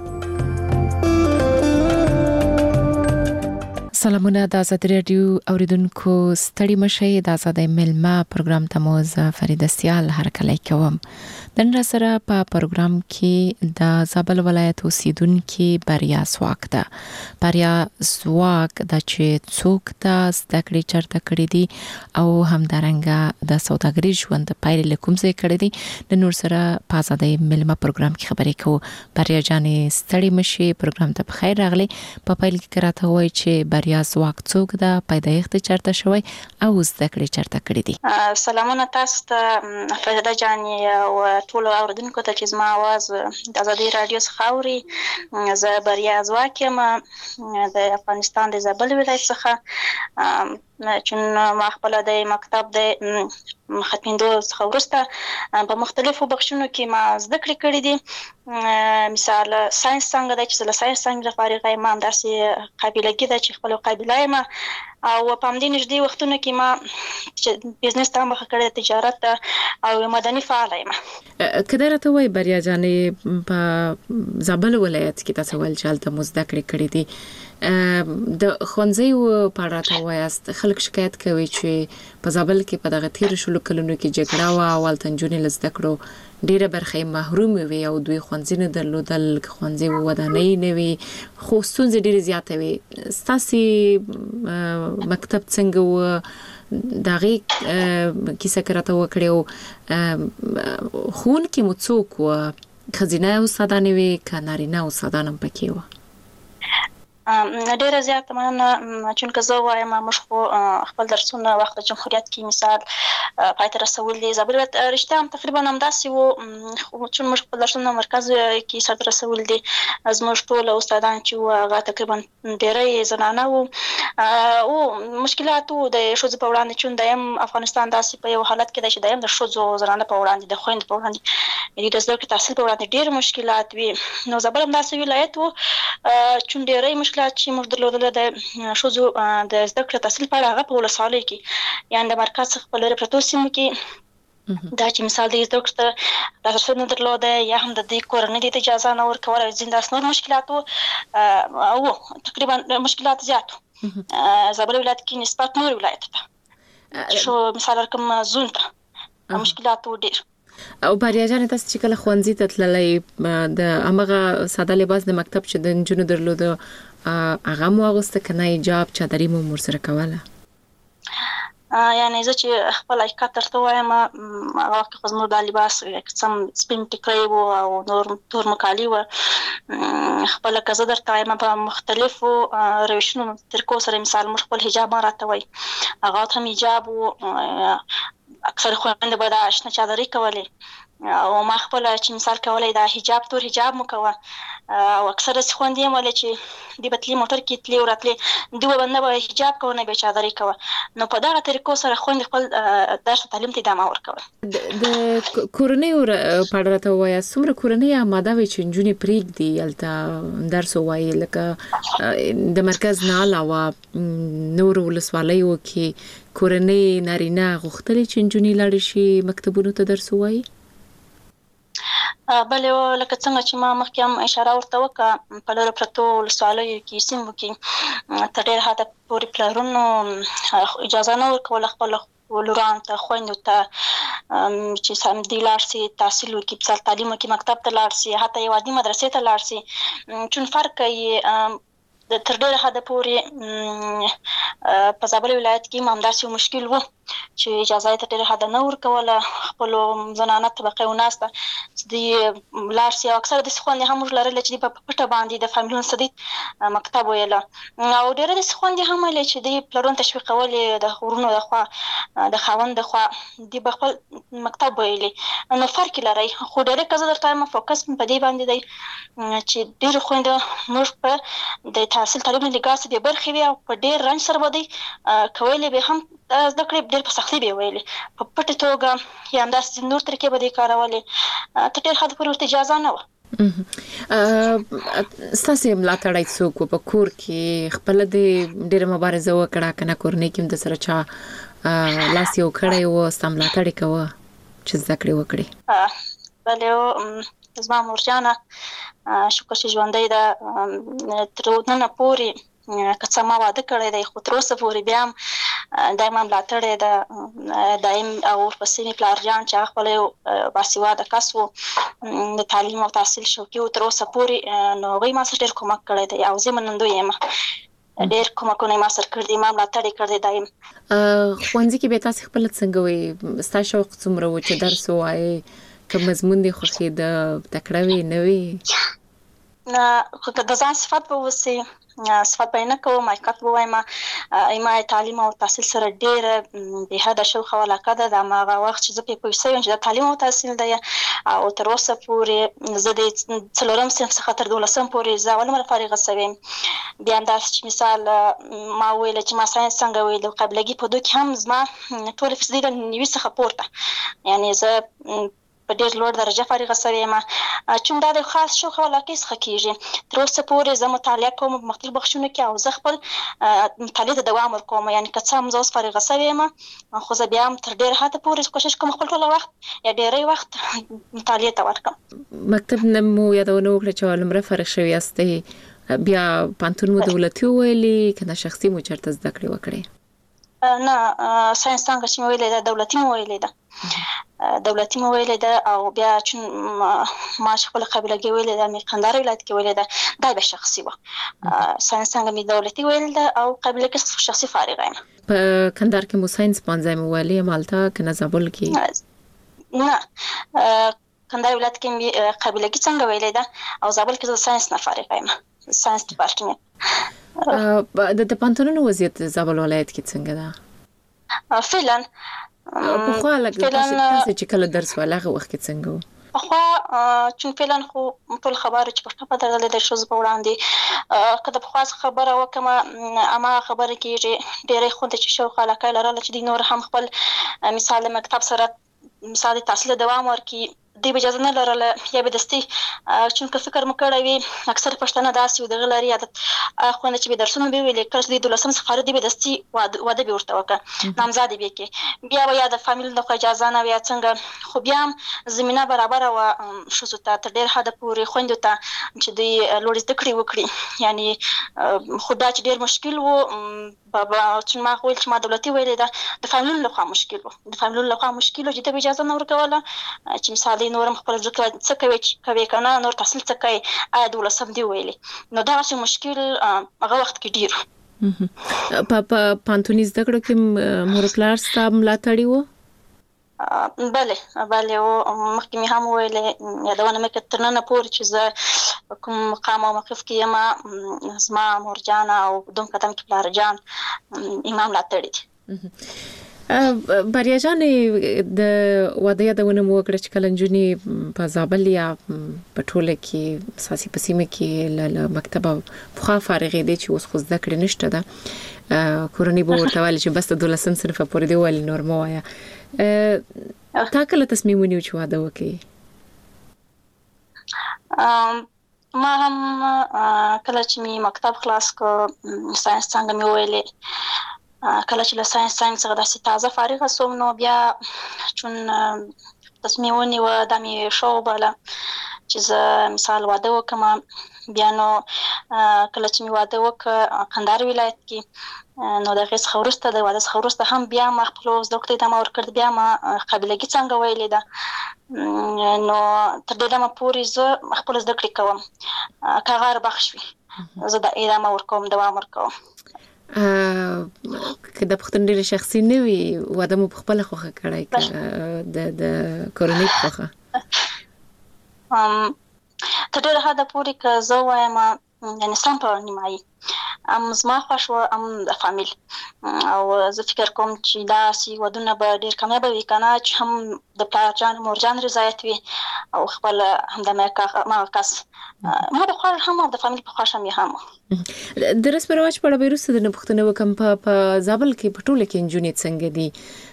سلامونه د آزادی رادیو اوریدونکو، ستړي مشئ. د آزادی ملمه پروګرام ته مو زه فریده سیال هرکلی کوم. نن را سره په پروګرام کې د زابل ولایت اوسیدونکو بریا سواک ده. بریا سواک د چې څوک د زده کړې چرته کړې دي او همدارنګه د سوداګرۍ ژوند د پایلې له کوم ځای کړې دي. د نور سره په آزادی ملمه پروګرام کې خبرې کوو. بریا جانې ستړي مشئ، پروګرام ته بخیر راغلی. په پیل کې راته وایي چې بریا سواک څوک ده، پیدایښت چرته شوی او زده کړې چرته کړې دي. سلامونه تاسو ته فریده جانې او ټول اوریدونکو ته چې زما आवाज د آزادی رادیو څخه اوري. زه بریا سواک یم د افغانستان د زابل ولایت څخه. چون ما خپل د مکتب د ختمېدو څخه وروسته په مختلفو بخشونو کې ما زده کړې کړې دي. مثال ساينس څنګه ده چې له ساينس څنګه فارغه یم، همداسې قابلګي ده چې خپل قابله یم او په همدې نږدې وختونو کې ما بزنس ته مخه کړې، تجارت او مدني فعاله یم. که درته وایي بریا جانې په زابل ولایت کې تاسو ول چې هلته مو زده کړې کړې دي، د ښوونځیو په اړه راته ووایاست. خلک شکایت کوي چې په زابل کې په دغه تېرو شلو کلونو کې جګړه وه او هلته نجونې له زده کړو ډېره برخه یې محرومې وې او دوی ښوونځي نه درلودل، ښوونځي ودانۍ نه وي، خو ستونزې ډېرې زیاتې وې. ستاسې مکتب څنګه و؟ د هغې کیسه که راته وکړې او ښوونکي مو څوک وه؟ ښځینه استادانې وې که نارینه استادان هم پکې وه؟ ډیره زیاته مننه چې زه وایم موږ خو خپل درسونه وخت د جمهوریت کې مثال پای ته رسول دي. زابل ولایت رښتیا هم تقریبا همداسې وو چې موږ خپل درسونه مرکز کې سرته رسول دي. زموږ ټول استادان چې وو هغه تقریبا ډیری زنانه وو او مشکلات وو د ښځو په وړاندې چې دایم افغانستان داسې په یو حالت کې دی چې دایم د ښځو زنانه په وړاندې د خویندو په وړاندې د زده کړې تحصیل په وړاندې ډېر مشکلات وي. نو زابل همداسې ولایت وو چې ډېری مشکلات چې موږ درلودل د ښځو د زده کړې تحصیل په اړه هغه په ولسوالیو کې یعنې د مرکز څخه په لرې پرتو سیمو کې دا چې مثال د زده کړې ته لاسرسی نه درلوده یا هم د دې کورنۍ ته اجازه نه ورکوله ځینې داسې نور مشکلات وو او تقریبا مشکلات زیات وو. زابل ولایت کې نسبت نور ولایت ته شو مثال ورکړم زون ته مشکلات وو ډېر. او باریا جان تاسو چې کله ښوونځي ته تللې د هغه ساده لباس د مکتب چې د نجونو درلوده هغه مو اغوسته کنه حجاب چادري مو ورسره کوله؟ یعنی زه چې خپل حقیقت درته وایم هغه وخت خو زموږ دا لباس سم سپین ټیکری وو او نور تور مکالي وو. خپله که زه درته وایم په مختلفو روشونو طریقو سره مثال موږ خپل حجاب ما راته وایي هغه هم حجاب وو. اکثر خویندې به دا شنه چادري کولې او ما خپله چې مثال کولی دا حجاب تور حجاب مو کوه او اکثر داسې خویندې یم ولې چې دوی به تلې موټر کې تلې وراتلې دوی به نه به حجاب کوه نه به چادري کوه. نو په دغه طریقو سره خویندې خپل درس او تعلیم ته ادامه ورکوله. د کورنیو په اړه راته ووایه څومره کورنۍ اماده وي چې نجونې پرېږدي هلته درس ووایي لکه د مرکز نه علاوه نورو ولسوالیو کې کورنۍ نارینه غوښتلې چې نجونې لاړې شي مکتبونو ته درس ووایي؟ بلې لکه څنګه چې ما مخکې هم اشاره ورته وکړه په لرې پرتو ولسوالیو کې سیمو کې تر ډېر حده پورې پلرونو اجازه نه ورکوله خپلو لورانو ته خویندو ته چې سمدي لاړ شي تحصیل وکړي مثال تعلیم وکړي مکتب ته لاړ شي حتی یو عادي مدرسې ته لاړ شي. چون فرق کوي تر ډېره حده پورې په زابل ولایت کې همداسې مشکل و چې اجازه یې تر ډېره حده نه ورکوله خپلو زنانه طبقې وناسته چې دوی لاړ شي او اکثره داسې خویندې هم موږ لرلې چې دوی په پټه باندې د فامیلونو څخه دوی مکتب ویله او ډېرې داسې خویندې هم ویلې چې دوی پلرونو تشویقولې د ورونو د خوا د خاوند د خوا دوی به خپل مکتب ویلې. نو فرق لري خو ډېرې که زه درته وایم فوکس په دې باندې دی چې ډېرې خویندې موږ په د تحصیل تعلیم لګاسې د برخې وي او په ډېر رنج سره به دوی کولی به هم زده کړې ډېر په سختۍ به یې ویلې په پټه توګه یا همداسې نور طریقې به دوی کارولې تر ډېر حده پورې ورته اجازه نه وه. ستاسې ملاتړی څوک و په کور کې خپله د ډېره مبارزه وکړه که نه کورنۍ کې هم د سره چا لاس یو کړی و ستا ملاتړ یې کوه چې زده کړې وکړې؟ بلې زما مورجانه شکر چې ژوندۍ ده تر ننه پورې که څه ما واده کړی دی خو تر اوسه پورې بیا هم دایم ملاتړ یې ده دایم او ورپسې مې پلار جان چې هغه خپله یو باسواده کس و د تعلیم او تحصیل شوقي و تر اوسه پورې نو هغوی ما سره ډېر کومک کړی دی او زه منندوی یم ډېر کومکونه یې ما سره کړي دي ما ملاتړ یې کړی دایم. ښوونځي کې بیا تاسې خپله څنګه وایي ستا شوق څومره و چې درس ووایې که مضمون دې خوښېده تکړه وې نه وې؟ خو که د ځان صفت به اوسي صفت به یې نه کوم حقیقت به وایم ما تعلیم او تحصیل سره ډېره بېحده شوق او علاقه ده د هماغه وخت چې زه پرې پوه شوې یم چې دا تعلیم او تحصیل دی او تر اوسه پورې زه د څلورم صنف څخه تر دولسم پورې زه اول عمره فارغه شوې یم. بیا همداسې چې مثال ما وویله چې ما ساینس څنګه ویل قابلګي په دو کې هم زما ټولې فیصدي د نوي څخه پورته یعنې زه په ډېر لوړ درجه فارغه شوې یم چون دا د خاص شوق او علاقې څخه کېږي. تر اوسه پورې زه مطالعه کوم په مختلفو بخشونو کې او زه خپل مطالعې ته دوام ورکوم یعنې که څه هم زه اوس فارغه شوې یم خو زه بیا هم تر ډېر حده پورې کوشش کوم خپل ټوله وخت یا ډېری وخت مطالعې ته ورکړم. مکتب نه مو یادونه وکړه چې اول عمره فارغ شوې یاستئ بیا پوهنتون مو دولتي وویلې که نه شخصي مو چېرته زده کړې وکړې؟ نه ساینس څانګه چې مې ویلې ده دولتي مې ویلې ده دولتي مې ویلې ده او بیا چون ما چې خپله قابلګي ویلې ده مې کندهار ولایت کې ویلې ده دا بیا شخصي وه. ساینس څانګه مې دولتي ویلې ده او قابلګي شخصي فارغه یم. په کندهار کې مو ساینس پوهنځی مو ویلی یم هلته که نه زابل کې؟ نه کندهار ولایت کې مې قابلګي څنګه ویلې ده او زابل کې زه ساینس نه فارغه یم ساینس ډپارټمنټ. د د پانتونونو وضعیت زابل ولایت کې څنګه ده؟ فعلا په خو لګ تاسو چې کله درس ولاغه وخت کې څنګه و؟ خو چې فعلا خو ټول خبره چې په خپل درغله د شوز په وړاندې کله په خاص خبره وکمه اما خبره کېږي ډېرې خو د شو خلک لرله چې د نور هم خپل مثال مکتب سره مثال تحصیل دوام ورکي دی به اجازه نه لرله یا به دستي چې فکر مکړی وي اکثر پښتنه داسې د غلاري عادت خو نه چې به درسونه به ویل کړه د دولسم څخه دی به دستي واده به ورته وکړه نامزاد به کې بیا به یا د فامیل د اجازه نه وي څنګه خو بیا زمينه برابر او شو ته تر ډېر حد پورې خويندو ته چې د لوړ زده کړې وکړي یعنی خدا چې ډېر مشکل وو بابا چې ما خو چې ما دولتي ویلې ده د فامیل له خوا مشکل وو د فامیل له خوا مشکل چې د اجازه نه ورکوله چې مثال نورم خپل ځکه څه کوي کوي کنه نور تحصیل څه کوي اې دولسم دی ویلې نو دا څه مشکل هغه وخت کې ډیر په پانتونی زده کړو کې مور پلار ستا ملاتړي وو؟ بله بله او مخکې مې هم ویلې یادونه مې کړه تر نن پورې چې زه کوم مقام او موقف کې یم زما مور جان او دوم قدم کې پلار جان امام ملاتړي دي. بریا جان د واده یادونه مو وکړه چې کله نجونې په زابل یا په ټوله کې اساسي پسیمه کې له مکتبه خو فارغې دي چې اوس خو زده کړې نشته ده کورنۍ به ورته وایي چې بس د دولسم صنف پورې دی ولې نور مو وایا تا کله تصمیم ونیو چې واده وکړې؟ ما هم کله چې می مکتب خلاص کو ساينس څنګه مې ویلې کله چې له ساينس څنګه څنګه داسې تازه فارغه سوم نو بیا چون تصمیم ونیو د مې شو بل چې زه مثال واده وکم بیا نو کله چې می واده وک قندهار ولایت کې نو د غیس خورسته د واده خورسته هم بیا ما خپل زوکته د ما ور کړ بیا ما قابلیت څنګه ویلې ده نو تر دې دمه پورې زه خپل زده کړې کوم کاغار بخښوي زه د ادامه ورکوم دوام ورکوم که د پښتون ډېر شخصي نه وي واده مو خپل خوخه کړای د د کورنۍ خوخه ام تر ډېر حد پورې که زه وایم یعنی سم په نیمایي ام زما خوښ و ام د فامیل او زه فکر کوم چې دا سی ودونه به ډېر کامیاب وي کنه چې هم د پلار جان مور جان رضایت وي او خپل هم د ما کس ما د خور هم د فامیل په خوښ هم هم د رسم رواج په اړه بیرسته د پښتنو وکم په زابل کې په ټوله کې انجونې څنګه دي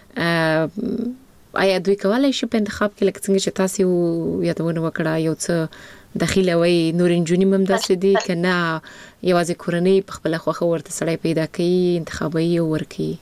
آیا دوی کولای شي په انتخاب کې لکه څنګه چې تاسو یادونه وکړه یو څه داخله وي نور انجونې هم داسې دي کنه یوازې کورنۍ په خپل خوخه ورته سړی پیدا کوي انتخابي ورکی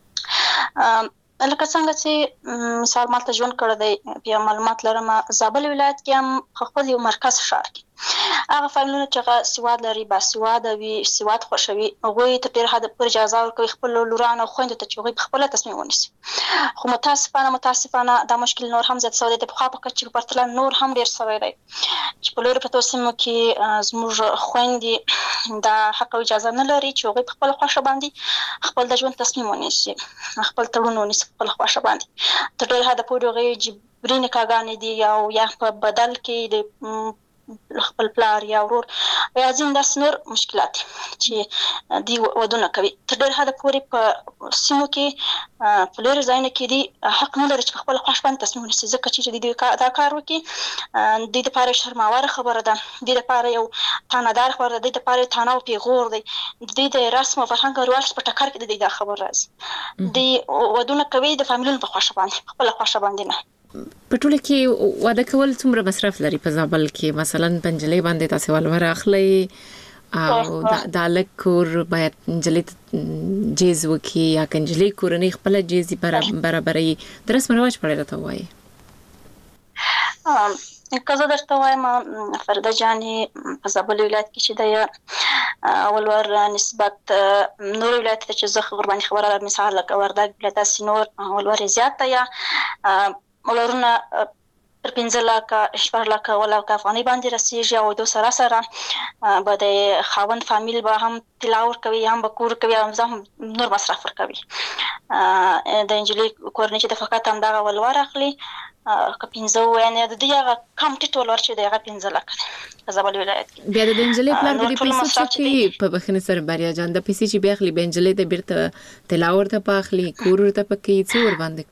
لکه څنګه چې مثال مالته ژوند کړی دی بیا معلومات لرم زابل ولایت کې هم خپل یو مرکز شهر کې هغه فامیلونه چې سواد لري با سواد وي سواد خوشوي هغه ته ډېر حد پر اجازه ورکوي خپل لورانه خويند ته چې خپل تصمیم ونیسي خو متاسفانه متاسفانه دا مشکل نور هم زیات سوي د په خوا په چې پرتل نور هم ډېر سوي دی چې په لور په توسمو کې زموږ خويندې دا حق او اجازه نه لري چې هغه خپل خوښه باندې خپل د ژوند تصمیم ونیسي خپل تړون ونیسي خپل خوښه باندې تر ډېر حد پورې هغه جبري نکاحګانې دي او یا په بدل کې د خپل پلار یا ورور یا ځین داس نور مشکلات چې دی ودونه کوي تر ډېر حد پورې په سیمو کې په لور ځایونه کې دی حق نه لري چې خپل خوښ باندې تصمیم ونیسي ځکه چې د دې دا کار وکړي د دې لپاره شرماوره خبره ده د دې لپاره یو تانادار خبره ده د دې لپاره تانه او پیغور دی د دې د رسم او فرهنګ او رواج په ټکر کې د دې دا خبر راځي د ودونه کوي د فامیلونو په خوښ باندې خپل خوښ باندې نه په ټوله کې واده کول څومره مصرف لري په زابل کې مثلا پنځلې باندې تاسو ولور اخلي او د الکور باید انجلې جیز وکي یا کنجلې کورنۍ خپل جیزي برابرې د رسم رواج په اړه ته وایي کزه درته وایم فرده جاني په زابل ولایت کې چې د اولور نسبت نور ولایت ته چې زه قرباني خبره مثال لکه وردګ ولایت سينور اولور زیاته یا ولورونه پر پنځه لکه شپږ لکه ولا افغاني باندې رسیږي او د سره سره به د خاوند فامیل به هم تلاور کوي هم به کور کوي هم نور مصرف کوي د انجلي کورنۍ چې د فقط هم دا ولور اخلي که پنځه یعنی د دې هغه کم ټیټ ولور چې دی هغه پنځه لکه په زابل ولایت کې. بیا د انجلې پلار په دې پیسې چې په بخنه سره بریا جان د پیسې چې بیا خلی بنجلې د بیرته تلاور ته پاخلی کور ورته پکې څو ور باندې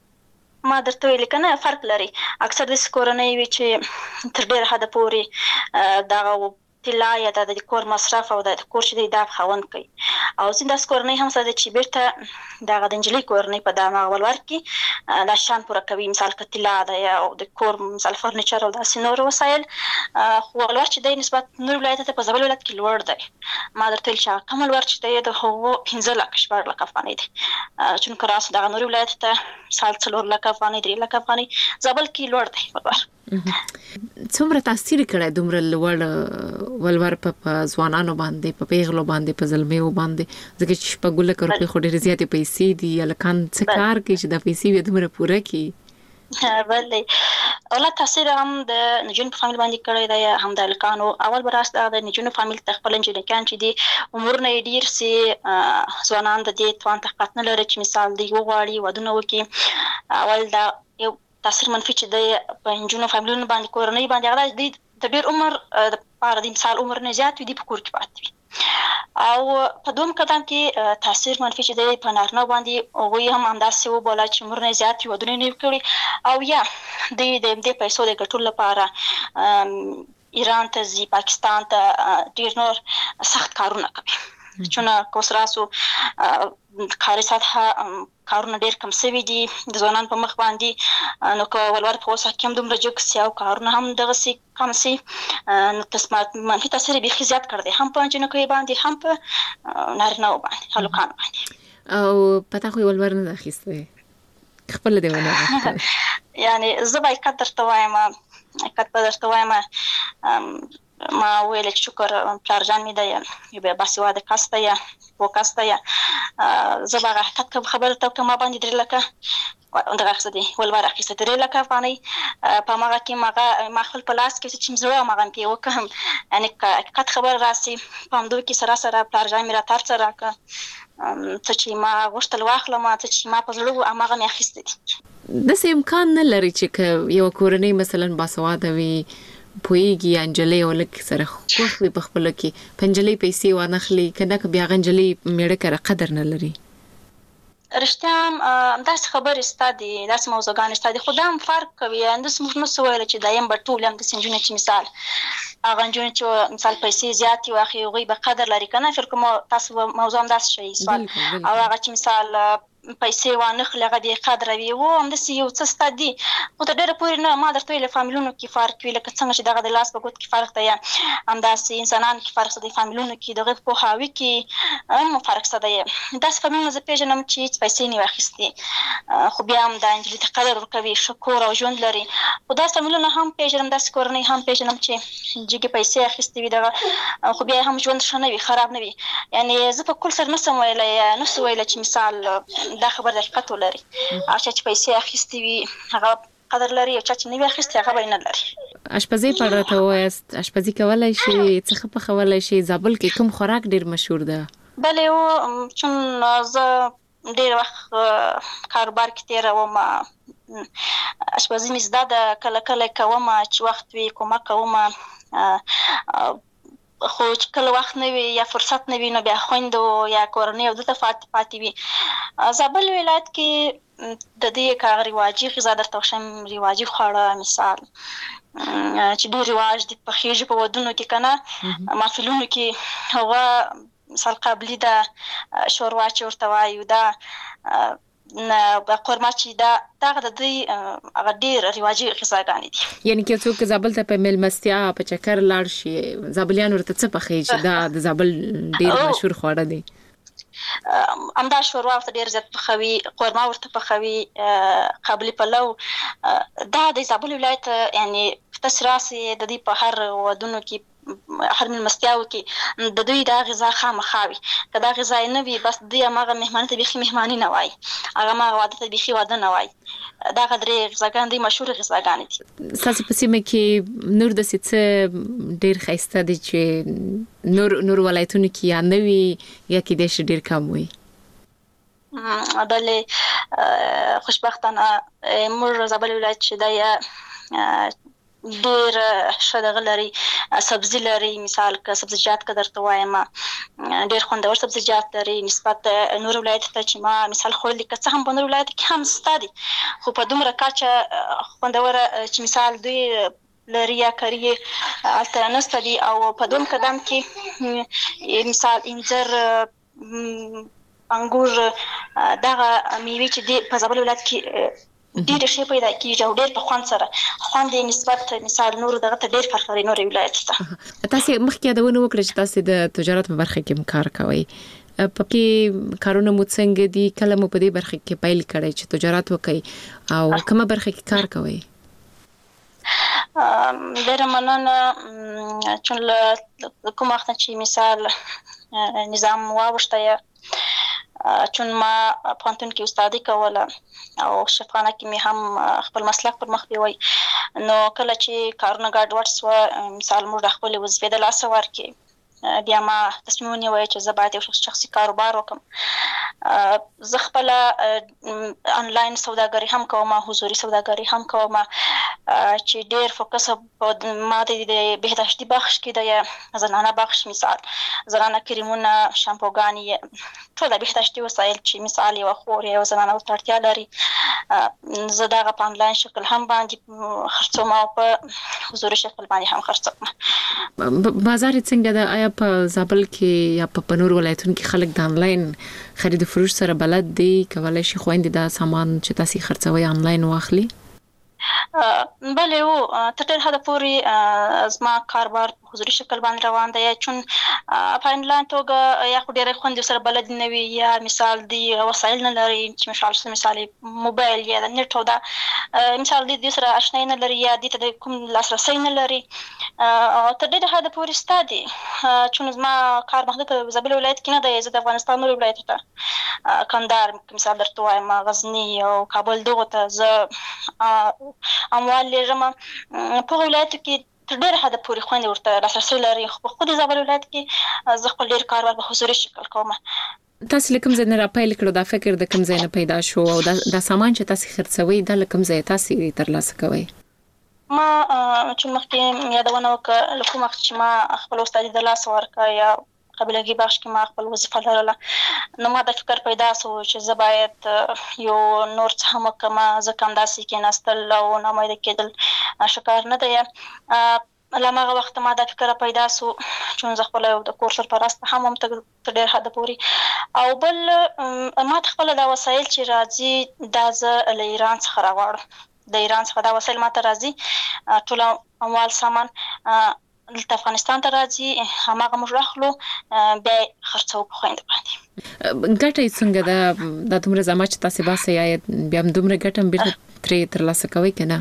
ما درته ویل کنه فرق لري. اکثر د کورنۍ وی چې تر ډیر حد پورې دا تلا یا د کور مصرف او د کور چې د خاوند کوي او څنګه د کورنۍ هم سره چې بیرته د غدنجلې کورنۍ په دامه ولور کې د شان پوره کوي. مثال کتلا د یا د کور مثال فرنیچر او د سينور وسایل خو ولور چې د نسبت نور ولایت ته په زابل ولایت کې لوړ دی. ما درته چې کوم ولور چې د هو پنځه لک شپږ لک افغانۍ دي چې کراس د نور ولایت ته مثال څلور لک افغانۍ درې لک افغانۍ زابل کې لوړ دی ولور. څومره تاثیر کړی دومره لوړ ولور په ځوانانو باندې په پیغلو باندې په زلمیو باندې ځکه چې په ګوله کړو په خوري زیاتې پیسې دي الکان څه کار کوي چې د پیسې به دومره پوره کړي. بله اوله تاثیر هم د نجونو په فامیل باندې کړی دی هم د الکانو. اول براس د نجونو فامیل تخپل انجنیکان چې دي عمر نه ډیر سي ځوانان د دې توان طاقت نه لري چې مثال دی وغواړي ودونه وکړي. اول دا یو تاثیر منفي چې د په انجنونو فامیلونو باندې کورنۍ باندې هغه د ډیر عمر د پاره د مثال عمر نه زیات وي په کور کې پاتې وي. او په دوم قدم کې تاثیر منفي چې د په نارینه باندې وي هم همداسې وبوله چې عمر نه زیات وي ودونه نه کړي او یا د دې پیسو د ګټلو لپاره ایران ته ځي پاکستان ته ډیر نور سخت کارونه کوي. چونه کوسراسو کاري سطحه کارونه ډیر کم شوي دي د ځوانان په مخ باندې نو که ولور په اوسه کې هم دومره جګ سي او کارونه هم دغه سي کم سي نو تسمات منفي تاثیر به زیات کړ دي هم په جنو کې باندې هم په نارینه باندې هلوکان باندې او پتا خو ولور نه اخیسته خپل دی ونه یعنی زبای قدر توایم قدر توایم ما ویل چې شکر پلارجان می دی یو به باسواده کاسته یا وکاسته یا زبغه حقیقت خبره ته ما باندې درې لکه اندغه خسته ولور اخیسته درې لکه افغانۍ په ماغه کې ماغه ما خپل پلاس کې چې مزړه ماغه کې وکم یعنی حقیقت خبر راسي په همدو کې سره سره پلارجان می را تر سره کا ته چې ما غوښتل واخله ما ته چې ما په زړه ماغه می اخیسته دي د سیم امکان نه لري چې یو کورنۍ مثلا باسواده وي پویږي انجلې ولک سره خوخ وي په خپل کې پنجلې پیسې وانخلي کنه که بیا غنجلې میړه کړه قدر نه لري. رښتیا داس خبر استادي داس موضوعګان استادي خدام فرق کوي اندس موږ نو سوال چې دایم په ټول هم د سنجونه چې مثال اغه جون چې مثال پیسې زیات وي اخی وي به قدر لري کنه فر کوم تاسو موضوع هم داس شي سوال او هغه چې مثال پیسې وانخلي هغه به قدر وي و هم د یو څه استادي او ته ډېر پوری نه ما درته ویل فامیلونو کې فرق وی لکه څنګه چې دغه د لاس په ګوت کې فرق دی هم داس انسانان کې فرق دی فامیلونو کې دغه په هاوی کې هم فرق دی داس فامیلونو ز پیژنم چې پیسې نه واخیستي خو بیا هم د انجلې قدر ورکوي شکر او ژوند لري او داس فامیلونو هم پیژنم داس کورنۍ هم پیژنم چې جګه پیسې اخیستي وي دغه خو بیا هم ژوند شنه وي خراب نه وي یعنی زه په کل سره نسم ویلای نو سویل چې مثال دا خبر د حقیقت ولري او چې پیسې اخیستي وي هغه قدر لري او چې نه وي اخیستي هغه به نه لري. اشپزي پر راته وایست اشپزي کولای شي څه په کولای شي زابل کې کوم خوراک ډیر مشهور ده؟ بله او چون زه ډیر وخت کاروبار کې تیروم اشپزي مې زده ده کله کله کوم چې وخت وي کومه کوم خو چې کله وخت نه وي یا فرصت نه وي نو بیا خويندو یا کورنۍ او د تفات پاتې وي. زابل ولایت کې د دې کار رواجي غذا درته شم رواجي خواړه مثال چې ډېر رواج دي په خېج په ودونو کې کنه محفلونو کې هغه مثال قبلي د شوروا چې ورته وایو دا نه قورمه چې دا دغه د دې هغه ډېر رواجي غذاګانې دي یعنی کې څوک زابل ته په ملمستیا په چکر لاړ شي زابلیان ورته څه پخې چې دا د زابل ډېر مشهور خواړه دي امدا شوروا ورته ډېر زیات پخوي قورمه ورته پخوي قبلي پلو دا د زابل ولایت یعنی تسراسي د دې په هر ودونو کې هر ملمستیاو کې د دوی دا غذا خامخاوي کدا غذا نه وي بس دوی هغه مهمانه ته بيخي مهماني نه وای هغه ما واده ته بيخي واده نه وای دا غدرې غذاګان دي مشهور غذاګان دي. تاسو په سیمه کې نور د څه ډیر خسته دي چې نور نور ولایتونو کې یا نوي یا کې د ډیر کم وي بلې خوشبختانه موږ زابل ولایت چې د ډېر شدغه لري سبزی لري مثال که سبزیجات که درته وایم ډېر خوندور سبزیجات لري نسبت نور ولایت ته چې ما مثال خوړلي که څه هم په نور ولایت کې هم شته دي خو په دومره کچه خوندوره چې مثال دوی لري یا کری هلته نشته دي او په دویم قدم کې مثال انځر انګور دغه میوې چې دي په زابل ولایت کې ډېر شي پیدا کیږي او ډېر په خوند سره خوند یې نسبت مثال نور دغه ته ډېر فرق لري نور ولایت ته. تاسو مخکې یادونه وکړه چې تاسو د تجارت په برخه کې کار کوئ په کې کارونه مو څنګه دي کله مو په دې برخه کې پیل کړی چې تجارت وکړئ او کومه برخه کې کار کوئ؟ ډېره مننه چې له کوم وخت چې مثال نظام واوښته چون ما پوهنتون کې استادي کوله او شفاخانه کې مې هم خپل مسلک پر مخ بیوي نو کله چې کارونه ګډوډ سو مثال موږ د خپل وظیفې د لاسه ورکړي بیا ما تصمیم ونیوی چې زه باید یو شخصي کاروبار وکړم. زه خپل انلاین سوداګري هم کوم حضوري سوداګري هم کوم چې ډېر فوکس ما د بهداشتي بخش کې د زنانه بخش مثال زنانه کریمونه شامپوګانې ټول د بهداشتي وسایل چې مثال یو خور یو زنانه ورته اړتیا لري زه دغه په انلاین شکل هم باندې خرڅوم او په حضوري شکل باندې هم خرڅوم. بازار څنګه د آیا په زابل کې یا په نور ولایتونو کې خلک د انلاین خرید فروش سره بلد دي کولای شي خويندې دا سامان چې تاسو خرڅوي انلاین واخلي؟ بله او تر ډېر حده پورې زما کاروبار په حضوري شکل باندې روان دی چون په انلاین توګه یا خو ډېرې خوندې سره بلد نه وي یا مثال دی وسایل نه لري چې مثال مثال موبایل یا د نت او دا مثال دی د سره آشنای نه لري یا د کوم لاسرسي نه لري تر ډېر حده پورې ستادي چون زما کار محدود په زابل ولایت کې نه دی زه د افغانستان نور ولایت ته کندهار مثال درته وایم غزني او کابل دغه ته زه اموال لرم په ولایت کې تر ډېر حده پورې خوندې ورته لاسرسي لري خو په خود زابل ولایت کې زه خپل ډېر کاروبار په حضوري شکل کوم. تاسو کوم ځای نه راپیل کړو دا فکر د کوم ځای نه پیدا شو او دا سامان چې تاسو خرڅوي دا کوم ځای تاسو ترلاسه کوئ؟ ما چې مخکې یادونه وکړه له کوم وخت چې ما خپل استادي د لاسه ورکړه یا قبیلګي بخش کې ما خپل وظیفه لرله نو ما د فکر پیدا سو چې زه باید یو نور څه هم وکړم ځکه همداسې کېناستل او ناامیده کېدل ښه نه دی. له هغه وخته ما دا فکر پیدا سو چې زه خپل د کور سرپرست هم هم تر ډېر حده پورې او بل ما خپل دا وسایل چې راځي دا زه له ایران څخه راوړم د ایران څخه دا وسایل ماته راځي ټول اموال سامان دلته افغانستان ته راځي هماغه موږ راخلو بیا خرڅو په خويند باندې. ګټه څنګه ده د دومره زما چې تاسو باسي یا بیا هم دومره ګټه بیرته ترې ترلاسه کوي کنه؟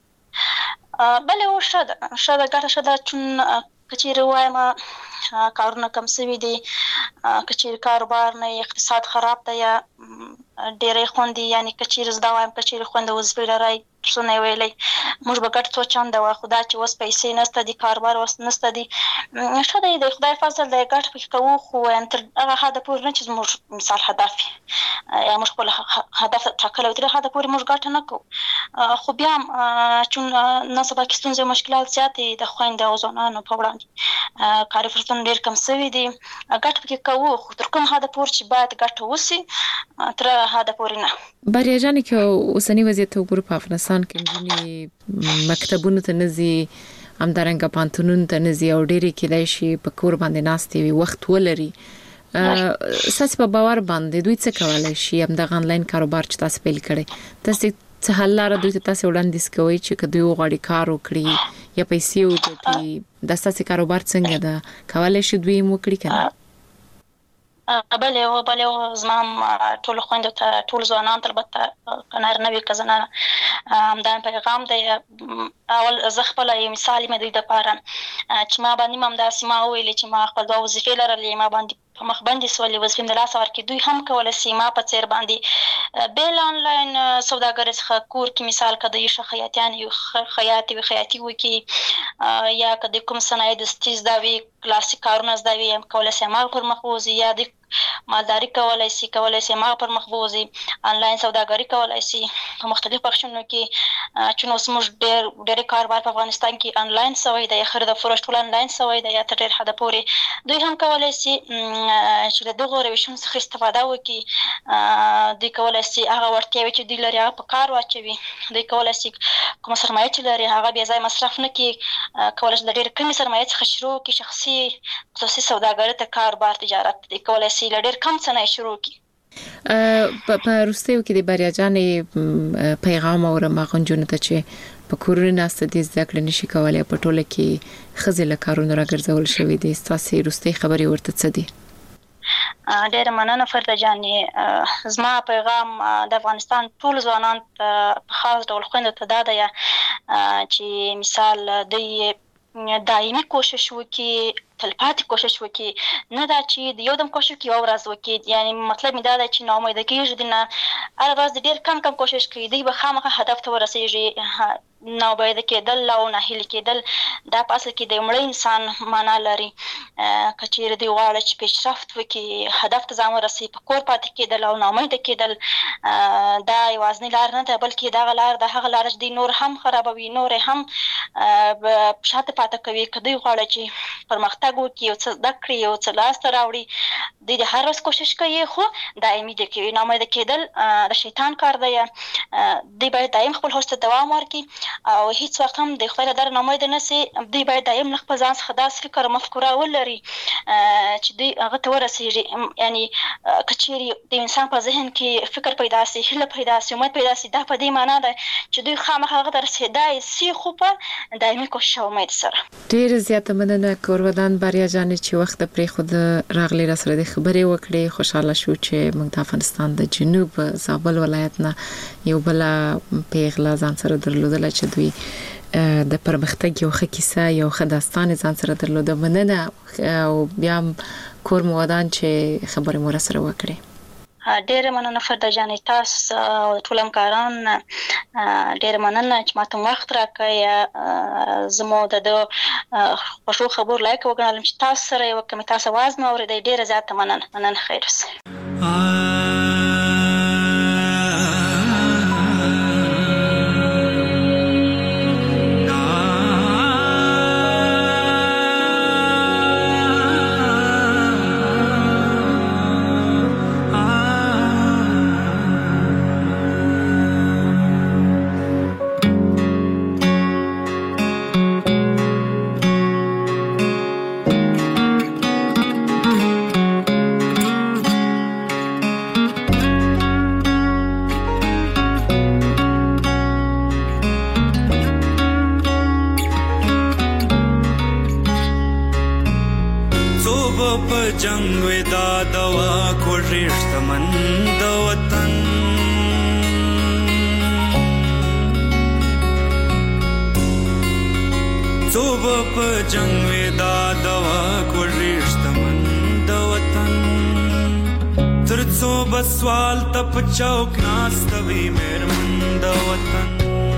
بله او شاده شاده ګټه شاده چون کچېر وایم کارونه کم سوي دي کچېر کاروبار نه اقتصاد خراب دی یا ډېرې خوندې یعنی کچېر زدا وایم کچېر خوند وزبیر راي څونه ویلې موږ به ګټ څو چاند وا خدا چې وس پیسې نسته دي کاروبار وس نسته دي شته د خدای فضل د ګټ پکې کوو خو تر هغه حد پورې نه چې موږ مثال هدف یا موږ خپل هدف ټاکلو تر حد پورې موږ ګټ نه کوو خو بیا چون نن سبا کې ستونزې مشکلات زیاتې د خويندو او ځوانانو په وړاندې کاري فرصتونه ډېر کم شوي دي ګټ پکې کوو خو تر کوم حد پورې چې باید ګټ وسی تر حد پورې نه. بریا جان کې اوسنی وضعیت وګورو په افغانستان کې ځینې مکتبونو ته نزي همدارنګه پانتونونو ته نزي او ډېری کېدای شي په کور باندې ناستې وي وخت ولري ساس په باور باندې دوی څه کولای شي همدغه انلاین کاروبار چې تاسو پیل کړی تاسو څه حل لاره دوی ته تاسو وړاندیز کوئ چې کدی وغواړي کار وکړي یا پیسې وګټي د تاسو کاروبار څنګه ده کولای شي دوی مو کړی کنه؟ بله او بله او زمام ټول خويندو ته ټول ځوانان البته کنار نه وی کزنه همدا پیغام دی اول زه خپل یو مثال مې د لپاره چې ما باندې مم دا سیمه ویل چې ما خپل د وظیفې لرلې ما باندې په مخ باندې سولې وظیفې د لاس ورکې دوی هم کول سیمه په چیر باندې بیل انلاین سوداګر څخه کور کې مثال کده یو خیاطیان یو خیاطي وی خیاطي وکي یا کده کوم صنایع د ستیز دا وی کلاسیک کارونه زدا وی کول سیمه پر مخوز یا د مالداري کولای شي کولای شي ما پر مخ بوزي انلاین سوداګري کولای شي په مختلفو بخشونو کې چې نو موږ ډېر ډېر کاروبار په افغانستان کې انلاین سوی دی خرید او فروش ټول انلاین سوی دی یا تر ډېر حده پورې دوی هم کولای شي چې له دغو روشونو څخه استفاده وکړي دوی کولای شي هغه وړتیاوې چې دوی لري هغه په کار واچوي دوی کولای شي کومه سرمایه چې لري هغه بې ځایه مصرف نه کړي کولای شي له ډېرې کمې سرمایې څخه شروع کړي شخصي خصوصي سوداګري ته کاروبار تجارت دوی کولای شي له ډېر کم څه نه شروع کړي په وروستیو کې د بریا جانې پیغام اورم هغه نجونو ته چې په کورونو ناسته دي زده کړې نشي کولای په ټوله کې ښځې له کارونو راګرځول شوې دي ستاسې وروستۍ خبرې ورته څه دي ډېره مننه فرده جانې زما پیغام د افغانستان ټول ځوانان ته په خاص ډول خویندو ته دا دی چې مثال دوی دایمي کوشش وکړي تلپاتې کوشش وکړي نه دا چې د یو دم کوشش کوي او ورځ وکړي یعنی مطلب می دا دی چې ناامیده کېږي نه هر ورځ ډېر کم کم کوشش کوي دوی به خامخا هدف ته ورسېږي ناامیده کېدل او ناهیلي کېدل دا په اصل کې د مړه انسان معنا لري که چېرې دوی غواړي چې پیشرفت وکړي هدف ته ځان ورسوي په کور پاتې کېدل او ناامیده کېدل دا یوازینۍ لار نه ده بلکې دغه لار د هغه لاره چې دوی نور هم خرابوي نور هم شاته پاتې کوي که دوی غواړي چې پرمختګ وکړي یو څه زده کړي یو څه لاسته راوړي دوی د هر ورځ کوشش کوي خو دایمي دې کوي ناامیده کېدل د شیطان کار دی دوی باید دایم خپل هوډ ته دوام ورکړي او هیڅ وخت هم د خدای له دره ناامیده نه سي دوی باید دایم له خپل ځان څخه داسې فکر او مفکوره ولري چې دوی هغه ته ورسېږي یعنی که چېرې د انسان په ذهن کې فکر پیدا سي هیله پیدا سي امید پیدا سي دا په دې معنا ده چې دوی خامخا هغه ته رسېدای سي خو په دایمي کوشش او امید سره ډېره زیاته مننه کورودان بریا جانې چې وخت پرې خود راغلی را سره د خبرې وکړې خوشاله شو چې موږ د افغانستان د جنوب زابل ولایت نه یو بل پیغله ځان سره درلودله چې دوی د پرمختګ یو ښه کیسه یو ښه داستان ځان سره درلوده مننه او بیا کور مو ودان چې خبرې مو را سره وکړې ډېره مننه فرده جانې تاسو او ټول همکاران ډېره مننه چې ماته وخت راکړی زموږ د خوښو خبرو لایق وګڼلم چې تاسو سره یې وکړم تاسو اواز مې اورېدی ډېره زیاته مننه مننه خیر اوسئ جنگ ودا دوا کو رشت من د وطن صوب په جنگ ودا دوا کو رشت من د وطن تر څو بسوال تپ چوک ناستوي مېرمن د وطن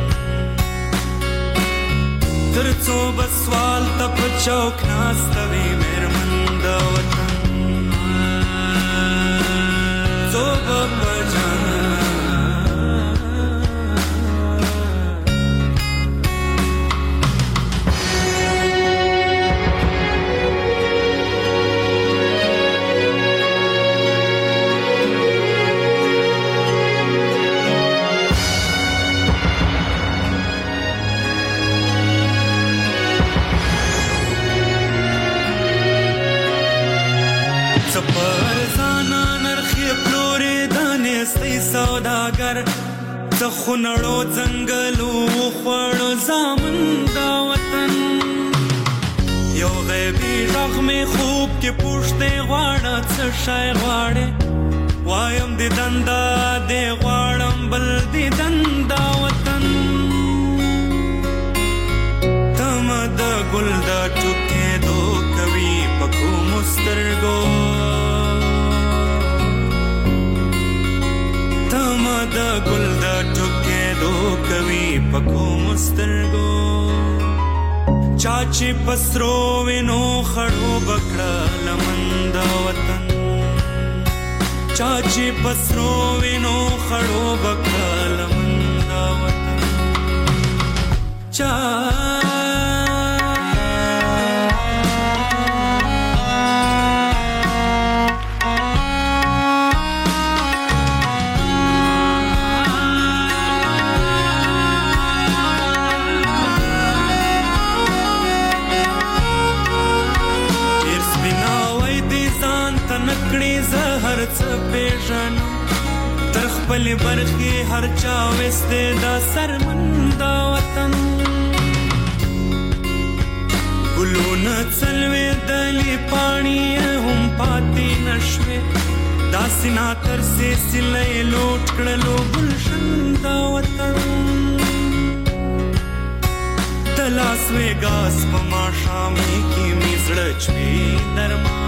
تر څو بسوال تپ چوک ناستوي مېرمن د وطن صوب په جنگ سوداګر څه خونړو ځنګلو خوړو زامن دا وطن یو غیبي غږ مې خوب کې پوښتې غواړه څه شی غواړې وایم د دندا دې غواړم بل د دندا وطن تم د ګل د ټوکېدو کوي په کومو سترګو د ګل د ټوکېدو کوي په کومو سترګو چا چې په سرو وینو خړو بکړه لمن د وطن چا چې پسرو وینو خړو بکلم دا وطن چا تر خپل برخي هر چا وسته دا سرمندا وطن ګلونه څلوي دلی پانی هم پاتې نشوي دا سینا تر سي سلې لوټ کړلو ګلشن دا وطن دلاس وګاس په ما شامي کې میزړ چوي درمان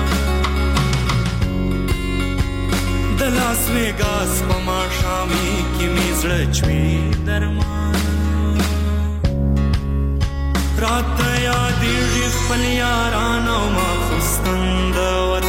دلاس وګاس په ما شامي کې میزړ چوي درمان رات یادې خپل یارانو ما خوستند